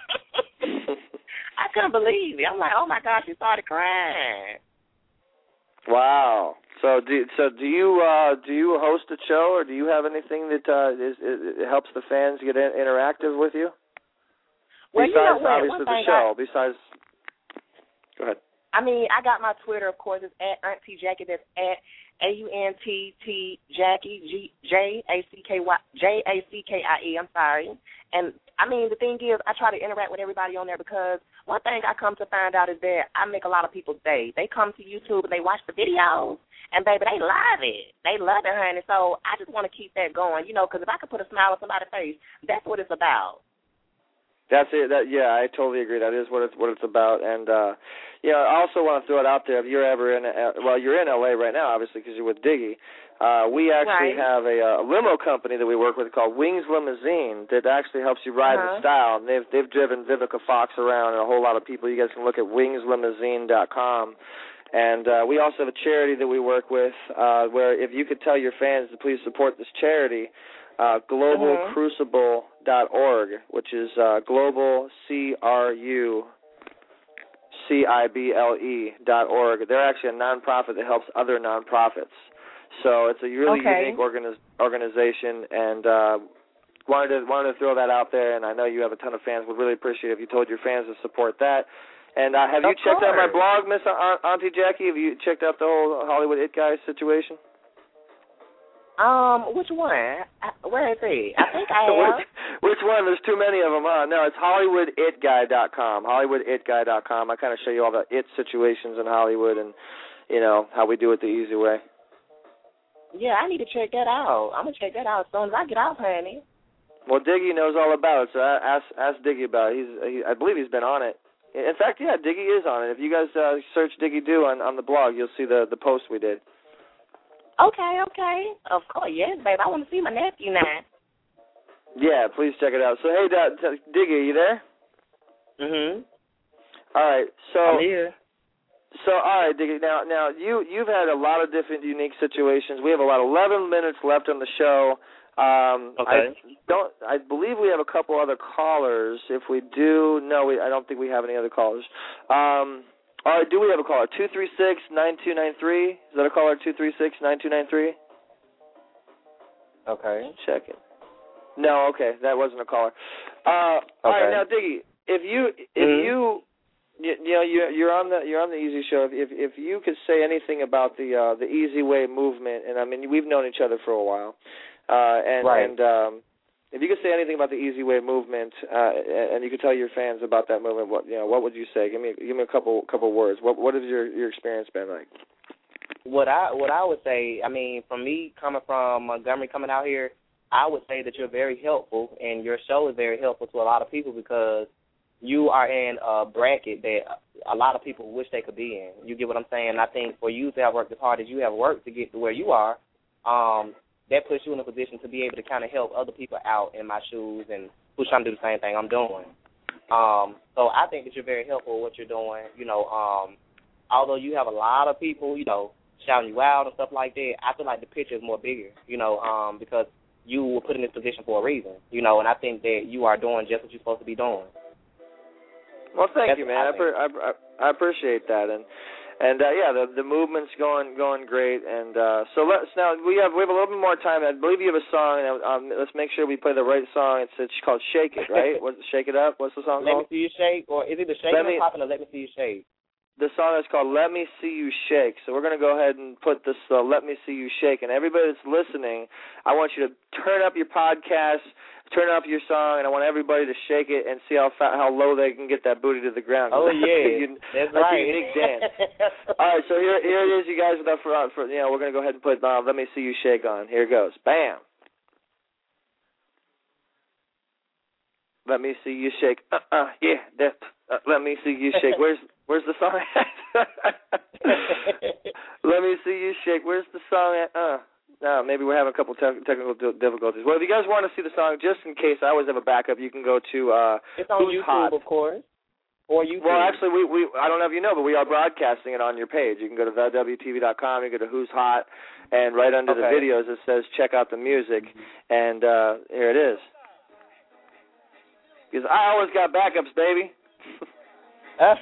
I couldn't believe it. I'm like, oh, my gosh, she started crying. Wow. So do so do you uh, do you host a show, or do you have anything that uh, is, it helps the fans get in, interactive with you? Well, besides, you know what? obviously, One the thing show. I, besides, go ahead. I mean, I got my Twitter, of course. It's at Auntie Jackie. That's at A U N T T Jackie, G J A C K Y J A C K I E. I'm sorry. And, I mean, the thing is, I try to interact with everybody on there because one thing I come to find out is that I make a lot of people's day. They come to YouTube and they watch the videos, and, baby, they love it. They love it, honey. So I just want to keep that going, you know, because if I could put a smile on somebody's face, that's what it's about. That's it. That, yeah, I totally agree. That is what it's what it's about. And uh, yeah, I also want to throw it out there. If you're ever in, uh, well, you're in L A right now, obviously, because you're with Diggy. Uh, we actually right. have a, a limo company that we work with called Wings Limousine that actually helps you ride uh-huh. in style. And they've they've driven Vivica Fox around and a whole lot of people. You guys can look at wings limousine dot com. And uh, we also have a charity that we work with uh, where if you could tell your fans to please support this charity. Uh, global crucible dot org, which is uh, global C R U C I B L E dot org. They're actually a nonprofit that helps other nonprofits. So it's a really okay. unique organiz- organization, and uh, wanted to wanted to throw that out there. And I know you have a ton of fans. Would really appreciate it if you told your fans to support that. And uh, have of you checked course. out my blog, Miss Auntie Jackie? Have you checked out the whole Hollywood It Guy situation? Um, which one? Where is he? I think I have. which, which one? There's too many of them, huh? No, it's Hollywood It Guy dot com. Hollywood It Guy dot com. I kind of show you all the it situations in Hollywood and, you know, how we do it the easy way. Yeah, I need to check that out. I'm going to check that out as soon as I get off, honey. Well, Diggy knows all about it, so ask, ask Diggy about it. He's, he, I believe he's been on it. In fact, yeah, Diggy is on it. If you guys uh, search Diggy Doo on, on the blog, you'll see the, the post we did. Okay, okay. Of course, yes, babe. I want to see my nephew now. Yeah, please check it out. So, hey, da, da, Diggy, are you there? Mm-hmm. All right, so... I'm here. So, all right, Diggy, now, now you, you've had a lot of different unique situations. We have about eleven minutes left on the show. Um, okay. I don't. I believe we have a couple other callers. If we do, no, we, I don't think we have any other callers. Um... All right, do we have a caller? two three six, nine two nine three. Is that a caller, two three six, nine two nine three? Okay. Check it. No, okay, that wasn't a caller. Uh, okay. All right, now, Diggy, if you if mm-hmm. you, you you know you you're on the you're on the Easy Show. If if you could say anything about the uh, the Easy Way movement, and I mean we've known each other for a while, uh, and right. and um, if you could say anything about the Easy Way movement, uh, and you could tell your fans about that movement, what you know, what would you say? Give me, give me a couple, couple words. What, what has your, your experience been like? What I, what I would say, I mean, from me coming from Montgomery, coming out here, I would say that you're very helpful, and your show is very helpful to a lot of people because you are in a bracket that a lot of people wish they could be in. You get what I'm saying? I think for you to have worked as hard as you have worked to get to where you are, um, that puts you in a position to be able to kind of help other people out in my shoes and who's trying to do the same thing I'm doing. Um, so I think that you're very helpful with what you're doing. You know, um, although you have a lot of people, you know, shouting you out and stuff like that, I feel like the picture is more bigger, you know, um, because you were put in this position for a reason, you know, and I think that you are doing just what you're supposed to be doing. Well, thank That's you, man. I, I, per- I, I appreciate that, and and uh, yeah, the the movement's going going great, and uh, so let's now we have we have a little bit more time. I believe you have a song, and um, let's make sure we play the right song. It's it's called "Shake It," right? What's Shake It Up? What's the song Let called? Me See You Shake, or is it the Shake Let or me, Poppin' or Let Me See You Shake? The song is called "Let Me See You Shake." So we're going to go ahead and put this uh, "Let Me See You Shake," and everybody that's listening, I want you to turn up your podcast, turn up your song, and I want everybody to shake it and see how fa- how low they can get that booty to the ground. Oh yeah, you, that's, that's right. a unique dance. All right, so here here it is, you guys. Without for, for you know, we're going to go ahead and put uh, "Let Me See You Shake" on. Here it goes. Bam. Let me see you shake. Uh uh yeah. That. Uh, let me see you shake. Where's Where's the song at? Let me see you shake. Where's the song at? Uh. No, maybe we're having a couple te- technical d- difficulties. Well, if you guys want to see the song, just in case, I always have a backup. You can go to uh, It's on Who's YouTube, Hot. of course. Or YouTube. Well, actually, we, we I don't know if you know, but we are broadcasting it on your page. You can go to the W T V dot com, you go to Who's Hot, and right under Okay. the videos it says check out the music, and uh, here it is. Because I always got backups, baby. uh.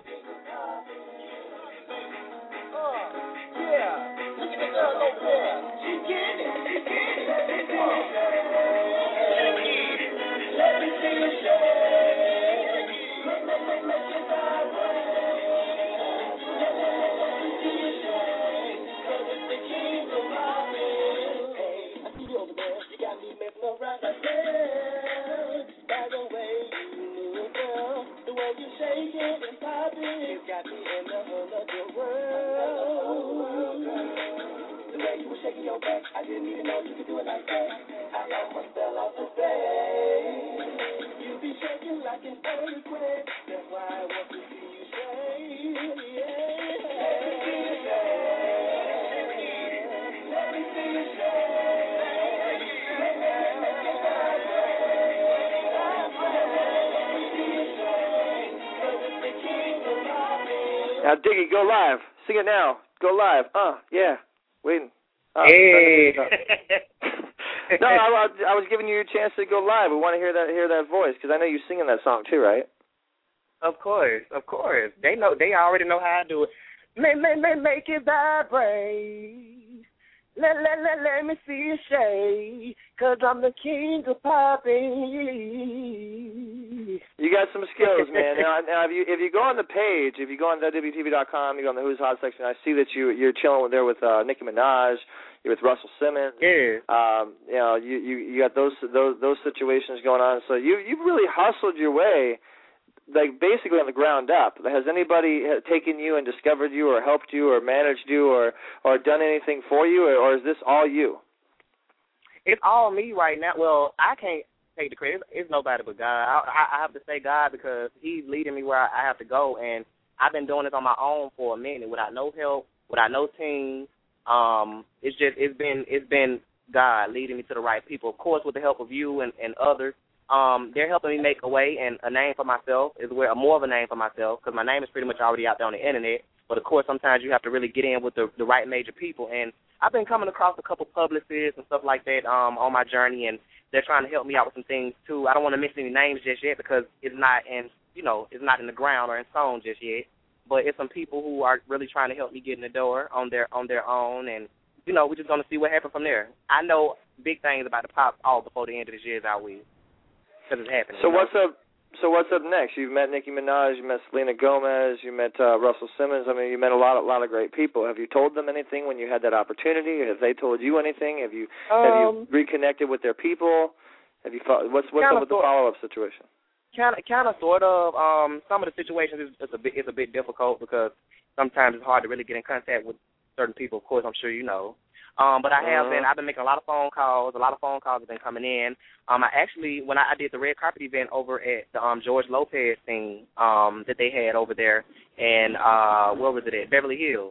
I didn't even know you could do it like that. I almost fell off the stage. You be shaking like an earthquake. That's why I want to see you shake. Yeah. Let me see you shake. Let me see you shake. Let me see you shake. 'Cause it's the king of my. Now, Diggy, go live. Sing it now. Go live. Uh, yeah. Waiting. Oh, hey. no, I, I was giving you a chance to go live. We want to hear that hear that voice because I know you're singing that song too, right? Of course, of course. They know. They already know how to do it. Make, make, make, make it vibrate. Let, let, let, let me see you shake. 'Cause I'm the king of popping. You got some skills, man. Now, now, if you if you go on the page, if you go on W T V dot com, you go on the Who's Hot section, I see that you you're chilling there with uh, Nicki Minaj, you're with Russell Simmons. Yeah. Um, you know, you, you you got those those those situations going on. So you you've really hustled your way, like basically on the ground up. Has anybody taken you and discovered you, or helped you, or managed you, or or done anything for you, or, or is this all you? It's all me right now. Well, I can't take the credit. It's, it's nobody but God. I, I have to say God because He's leading me where I have to go, and I've been doing this on my own for a minute without no help, without no team. Um, it's just it's been it's been God leading me to the right people. Of course, with the help of you and, and others, um, they're helping me make a way and a name for myself. Is where more of a name for myself because my name is pretty much already out there on the internet. But of course, sometimes you have to really get in with the, the right major people. And I've been coming across a couple publicists and stuff like that um, on my journey, and they're trying to help me out with some things too. I don't want to miss any names just yet because it's not in you know it's not in the ground or in stone just yet. But it's some people who are really trying to help me get in the door on their on their own, and you know we're just gonna see what happens from there. I know big things about the pop all before the end of this year is out with because it's happening. So you know? what's up? So what's up next? You've met Nicki Minaj, you met Selena Gomez, you met uh, Russell Simmons. I mean, you met a lot, a lot of great people. Have you told them anything when you had that opportunity? Have they told you anything? Have you um, have you reconnected with their people? Have you fo- what's what's up with the follow up situation? Kind of, kind of, sort of. Um, some of the situations is, is a bit is a bit difficult because sometimes it's hard to really get in contact with certain people. Of course, I'm sure you know. Um, but I have uh-huh. been. I've been making a lot of phone calls. A lot of phone calls have been coming in. Um, I actually, when I, I did the red carpet event over at the um, George Lopez thing um, that they had over there, and uh, where was it at? Beverly Hills.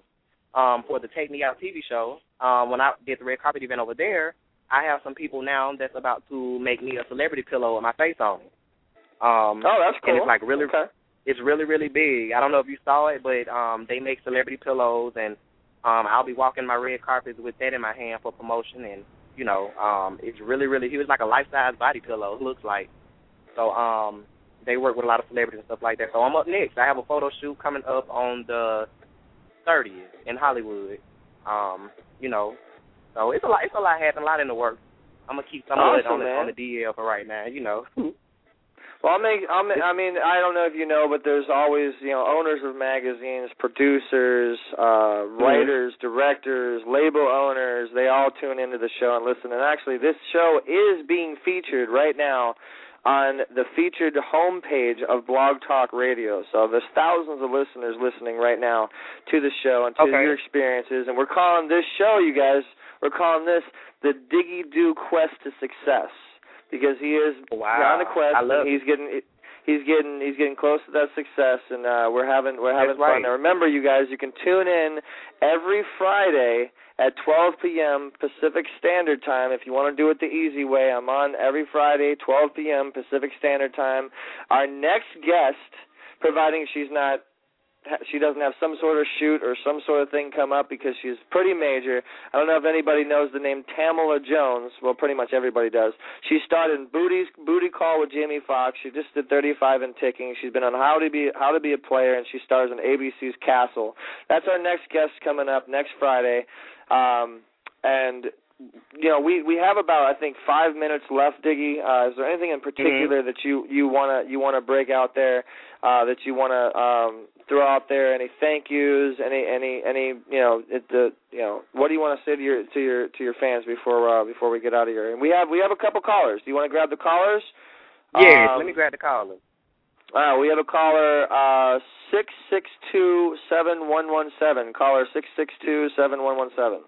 um, for the Take Me Out T V show, um, when I did the red carpet event over there, I have some people now that's about to make me a celebrity pillow with my face on it. Um, oh, that's cool. And it's like really, okay. it's really, really big. I don't know if you saw it, but um, they make celebrity pillows, and um, I'll be walking my red carpets with that in my hand for promotion, and you know, um, it's really, really huge, like a life-size body pillow. It looks like. So um, they work with a lot of celebrities and stuff like that. So I'm up next. I have a photo shoot coming up on the thirtieth in Hollywood. Um, you know, so it's a lot. It's a lot happening, a lot in the works. I'm gonna keep some awesome, of it on the, man. on the D L for right now. You know. Well, I'll make, I'll make, I mean, I don't know if you know, but there's always, you know, owners of magazines, producers, uh, writers, mm-hmm. directors, label owners. They all tune into the show and listen. And actually, this show is being featured right now on the featured homepage of Blog Talk Radio. So there's thousands of listeners listening right now to the show and to okay. your experiences. And we're calling this show, you guys, we're calling this the Diggy Doo Quest to Success. Because he is wow. on the quest, I love and he's getting he's getting he's getting close to that success, and uh, we're having we're having That's fun. right. Now remember, you guys, you can tune in every Friday at twelve p.m. Pacific Standard Time. If you want to do it the easy way, I'm on every Friday, twelve p.m. Pacific Standard Time. Our next guest, providing she's not. She doesn't have some sort of shoot or some sort of thing come up because she's pretty major. I don't know if anybody knows the name Tamala Jones. Well, pretty much everybody does. She starred in Booty's Booty Call with Jamie Foxx. She just did thirty-five and ticking. She's been on How to Be How to Be a Player, and she stars in A B C's Castle. That's our next guest coming up next Friday. Um, and you know, we, we have about I think five minutes left, Diggy. Uh, is there anything in particular mm-hmm. that you you wanna you wanna break out there uh, that you wanna um, throw out there? Any thank yous? Any any any you know it, the you know what do you want to say to your to your to your fans before uh, before we get out of here? And we have we have a couple callers. Do you want to grab the callers? Yes, um, let me grab the caller. Uh, we have a caller uh, six six two seven one one seven. Caller six six two seven one one seven.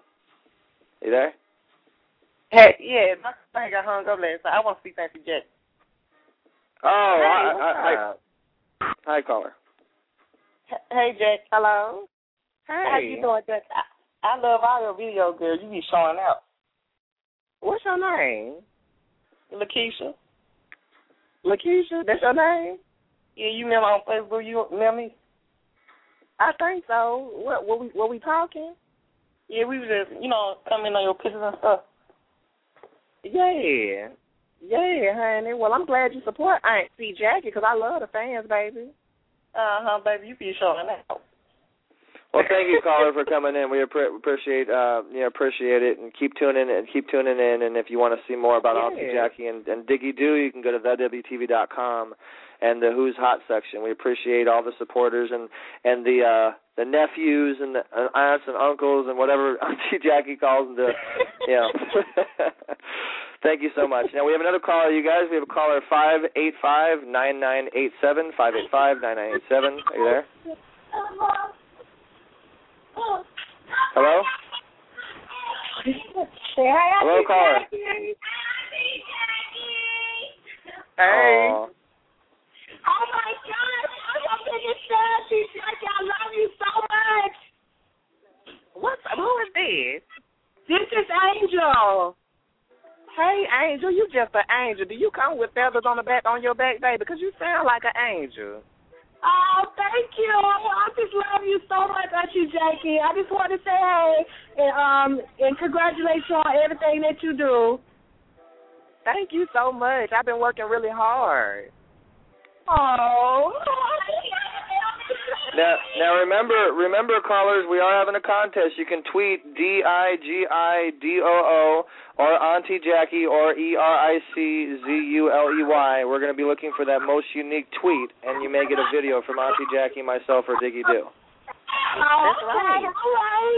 You there? Hey, yeah, my thing got hung up last time. I want to speak back to Jack. Oh, hey, I, I, I, hi, caller. Hey, Jack. Hello. Hey. How you doing, Jack? I, I love all your videos, girl. You be showing out. What's your name? Lakeisha. Lakeisha, that's your name? Yeah, you remember on Facebook? You remember me? I think so. What? What we? What we talking? Yeah, we was just, you know, coming on your pictures and stuff. Yeah. Yeah, honey. Well, I'm glad you support Aunt C. Jackie because I love the fans, baby. Uh-huh, baby. You be showing out. Well, thank you, caller, for coming in. We appreciate uh, you know, appreciate it, and keep tuning in and keep tuning in. And if you want to see more about yeah. Auntie Jackie and, and Diggy Doo, you can go to the w t v dot com and the Who's Hot section. We appreciate all the supporters and and the uh, the nephews and the aunts and uncles and whatever Auntie Jackie calls them. To, you know. Thank you so much. Now we have another caller, you guys. We have a caller five eight five nine nine eight seven five eight five nine nine eight seven. Are you there? Hello? Hello, caller. Hey. Aww. Oh my God! I'm up in this Jackie. Jackie, I love you so much. What's who is this? This is Angel. Hey, Angel, you just an angel. Do you come with feathers on the back on your back, baby? Because you sound like an angel. Oh, thank you. I just love you so much, Auntie Jackie. I just want to say hey and um and congratulations on everything that you do. Thank you so much. I've been working really hard. Oh. Now, now remember, remember, callers, we are having a contest. You can tweet D I G I D O O or Auntie Jackie or E R I C Z U L E Y. We're going to be looking for that most unique tweet, and you may get a video from Auntie Jackie, myself, or Diggy Doo. That's right. All right.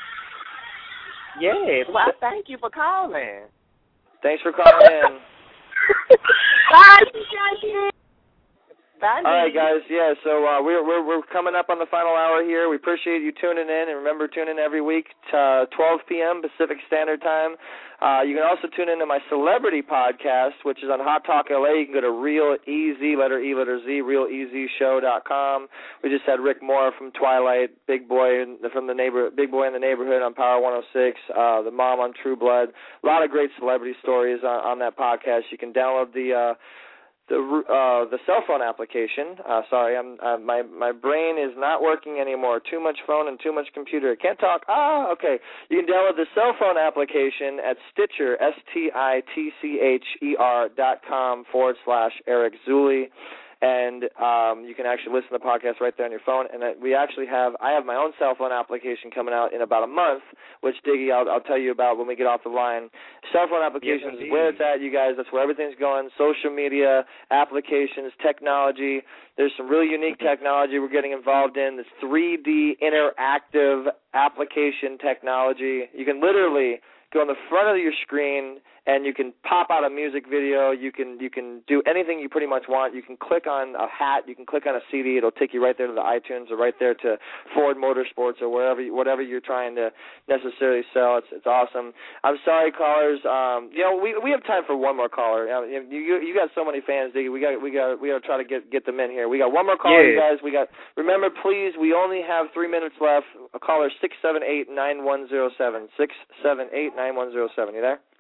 Yes. Well, thank you for calling. Thanks for calling in. Bye, Jackie. Bye. All right, guys. Yeah, so uh, we're we're we're coming up on the final hour here. We appreciate you tuning in, and remember, tune in every week to uh, twelve p.m. Pacific Standard Time. Uh, you can also tune into my celebrity podcast, which is on Hot Talk L A. You can go to Real Easy, letter E, letter Z, real easy show dot com. We just had Rick Moore from Twilight, Big Boy in, from the neighbor, Big Boy in the Neighborhood on Power one oh six, uh, the mom on True Blood. A lot of great celebrity stories on, on that podcast. You can download the. Uh, The uh, the cell phone application. Uh, sorry, I'm uh, my my brain is not working anymore. Too much phone and too much computer. Can't talk. Ah, okay. You can download the cell phone application at Stitcher, S T I T C H E R dot com forward slash Eric Zuli. And um, you can actually listen to the podcast right there on your phone. And uh, we actually have, I have my own cell phone application coming out in about a month, which, Diggy, I'll, I'll tell you about when we get off the line. Cell phone applications is where it's at, you guys. That's where everything's going. Social media, applications, technology. There's some really unique technology we're getting involved in. This three D interactive application technology. You can literally go on the front of your screen and you can pop out a music video. You can you can do anything you pretty much want. You can click on a hat. You can click on a C D. It'll take you right there to the iTunes or right there to Ford Motorsports or wherever you, whatever you're trying to necessarily sell. It's it's awesome. I'm sorry, callers. Um, you know we we have time for one more caller. You you, you got so many fans, Diggy. We got we got we got to try to get get them in here. We got one more caller, yeah. you guys. We got. Remember, please. We only have three minutes left. A caller six seven eight nine one zero seven six seven eight nine one zero seven. You there?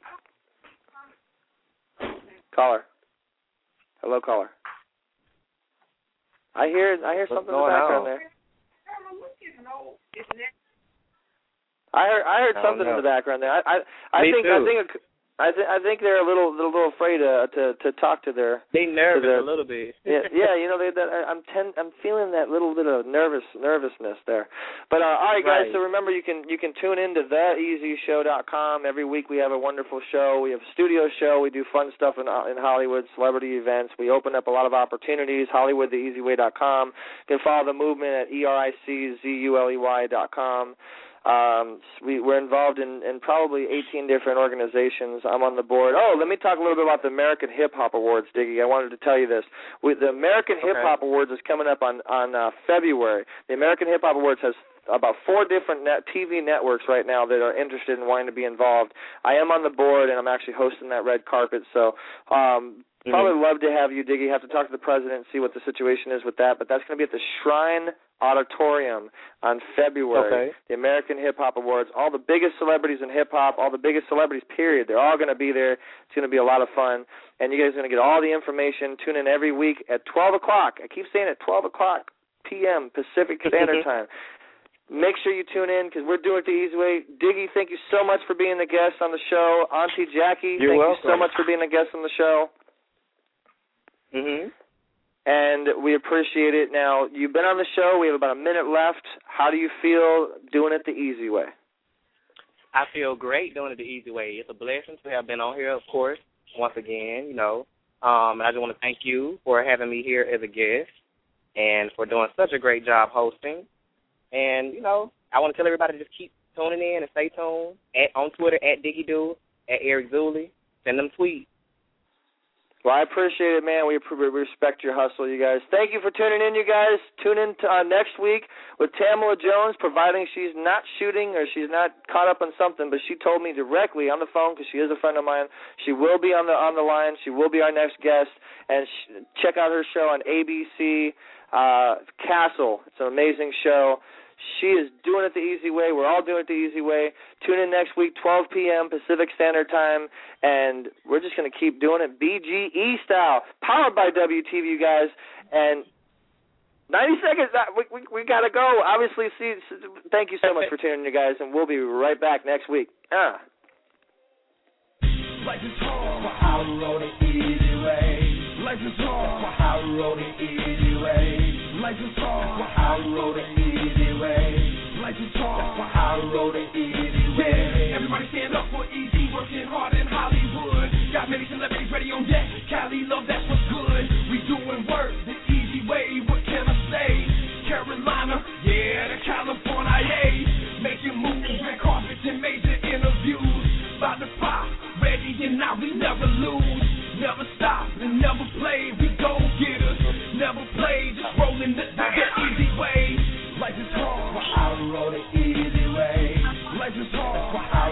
Caller. Hello, caller. I hear I hear something in the background there. I heard I heard something in the background there. I I, I Me think too. I think I think I think they're a little little, little afraid to, to to talk to their. They nervous their, a little bit. yeah, yeah, you know they, that I'm ten, I'm feeling that little bit of nervous nervousness there. But uh, all right, guys. Right. So remember, you can you can tune in to the easy show dot com every week. We have a wonderful show. We have a studio show. We do fun stuff in in Hollywood, celebrity events. We open up a lot of opportunities. Hollywood the easy way dot com. You can follow the movement at E R I C Z U L E Y dot com. Um, we, we're involved in, in probably eighteen different organizations. I'm on the board. Oh, let me talk a little bit about the American Hip Hop Awards, Diggy. I wanted to tell you this. We, the American Okay. Hip Hop Awards is coming up on, on uh, February. The American Hip Hop Awards has about four different net T V networks right now that are interested in wanting to be involved. I am on the board, and I'm actually hosting that red carpet, so um, Mm-hmm. probably love to have you, Diggy. You have to talk to the president and see what the situation is with that, but that's going to be at the Shrine Auditorium on February, Okay. the American Hip Hop Awards. All the biggest celebrities in hip-hop, all the biggest celebrities, period, they're all going to be there. It's going to be a lot of fun, and you guys are going to get all the information. Tune in every week at twelve o'clock. I keep saying at twelve o'clock p m Pacific Standard Time. Make sure you tune in because we're doing it the easy way. Diggy, thank you so much for being the guest on the show. Auntie Jackie, You're thank welcome. you so much for being the guest on the show. Mhm. And we appreciate it. Now, you've been on the show. We have about a minute left. How do you feel doing it the easy way? I feel great doing it the easy way. It's a blessing to have been on here, of course, once again, you know. Um, and I just want to thank you for having me here as a guest and for doing such a great job hosting. And, you know, I want to tell everybody to just keep tuning in and stay tuned at, on Twitter, at DiggyDoo, at Eric Zuli. Send them tweets. Well, I appreciate it, man. We, we respect your hustle, you guys. Thank you for tuning in, you guys. Tune in to, uh, next week with Tamala Jones, providing she's not shooting or she's not caught up on something, but she told me directly on the phone because she is a friend of mine. She will be on the on the line. She will be our next guest. And sh- check out her show on A B C, uh, Castle. It's an amazing show. She is doing it the easy way. We're all doing it the easy way. Tune in next week, twelve p m Pacific Standard Time, and we're just going to keep doing it B G E style, powered by W T V, you guys. And ninety seconds, we we, we got to go. Obviously, see, thank you so much for tuning in, you guys, and we'll be right back next week. Ah. Life is hard, but I rode the easy way. Life is hard, but I rode the easy way. Life is hard, but I rode the easy way. Life is hard, but I rode the easy way. Yeah, everybody stand up for easy, working hard in Hollywood. Got many celebrities ready on deck. Cali love, that's what's good. We doing work the easy way. What can I say? Carolina, yeah, to California, yeah. Making moves, red carpets and major interviews. About to pop, ready and now we never lose. Never stop and never play. We go getters, never play.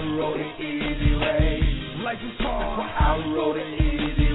rode the easy way. Life is hard. That's why I rode the easy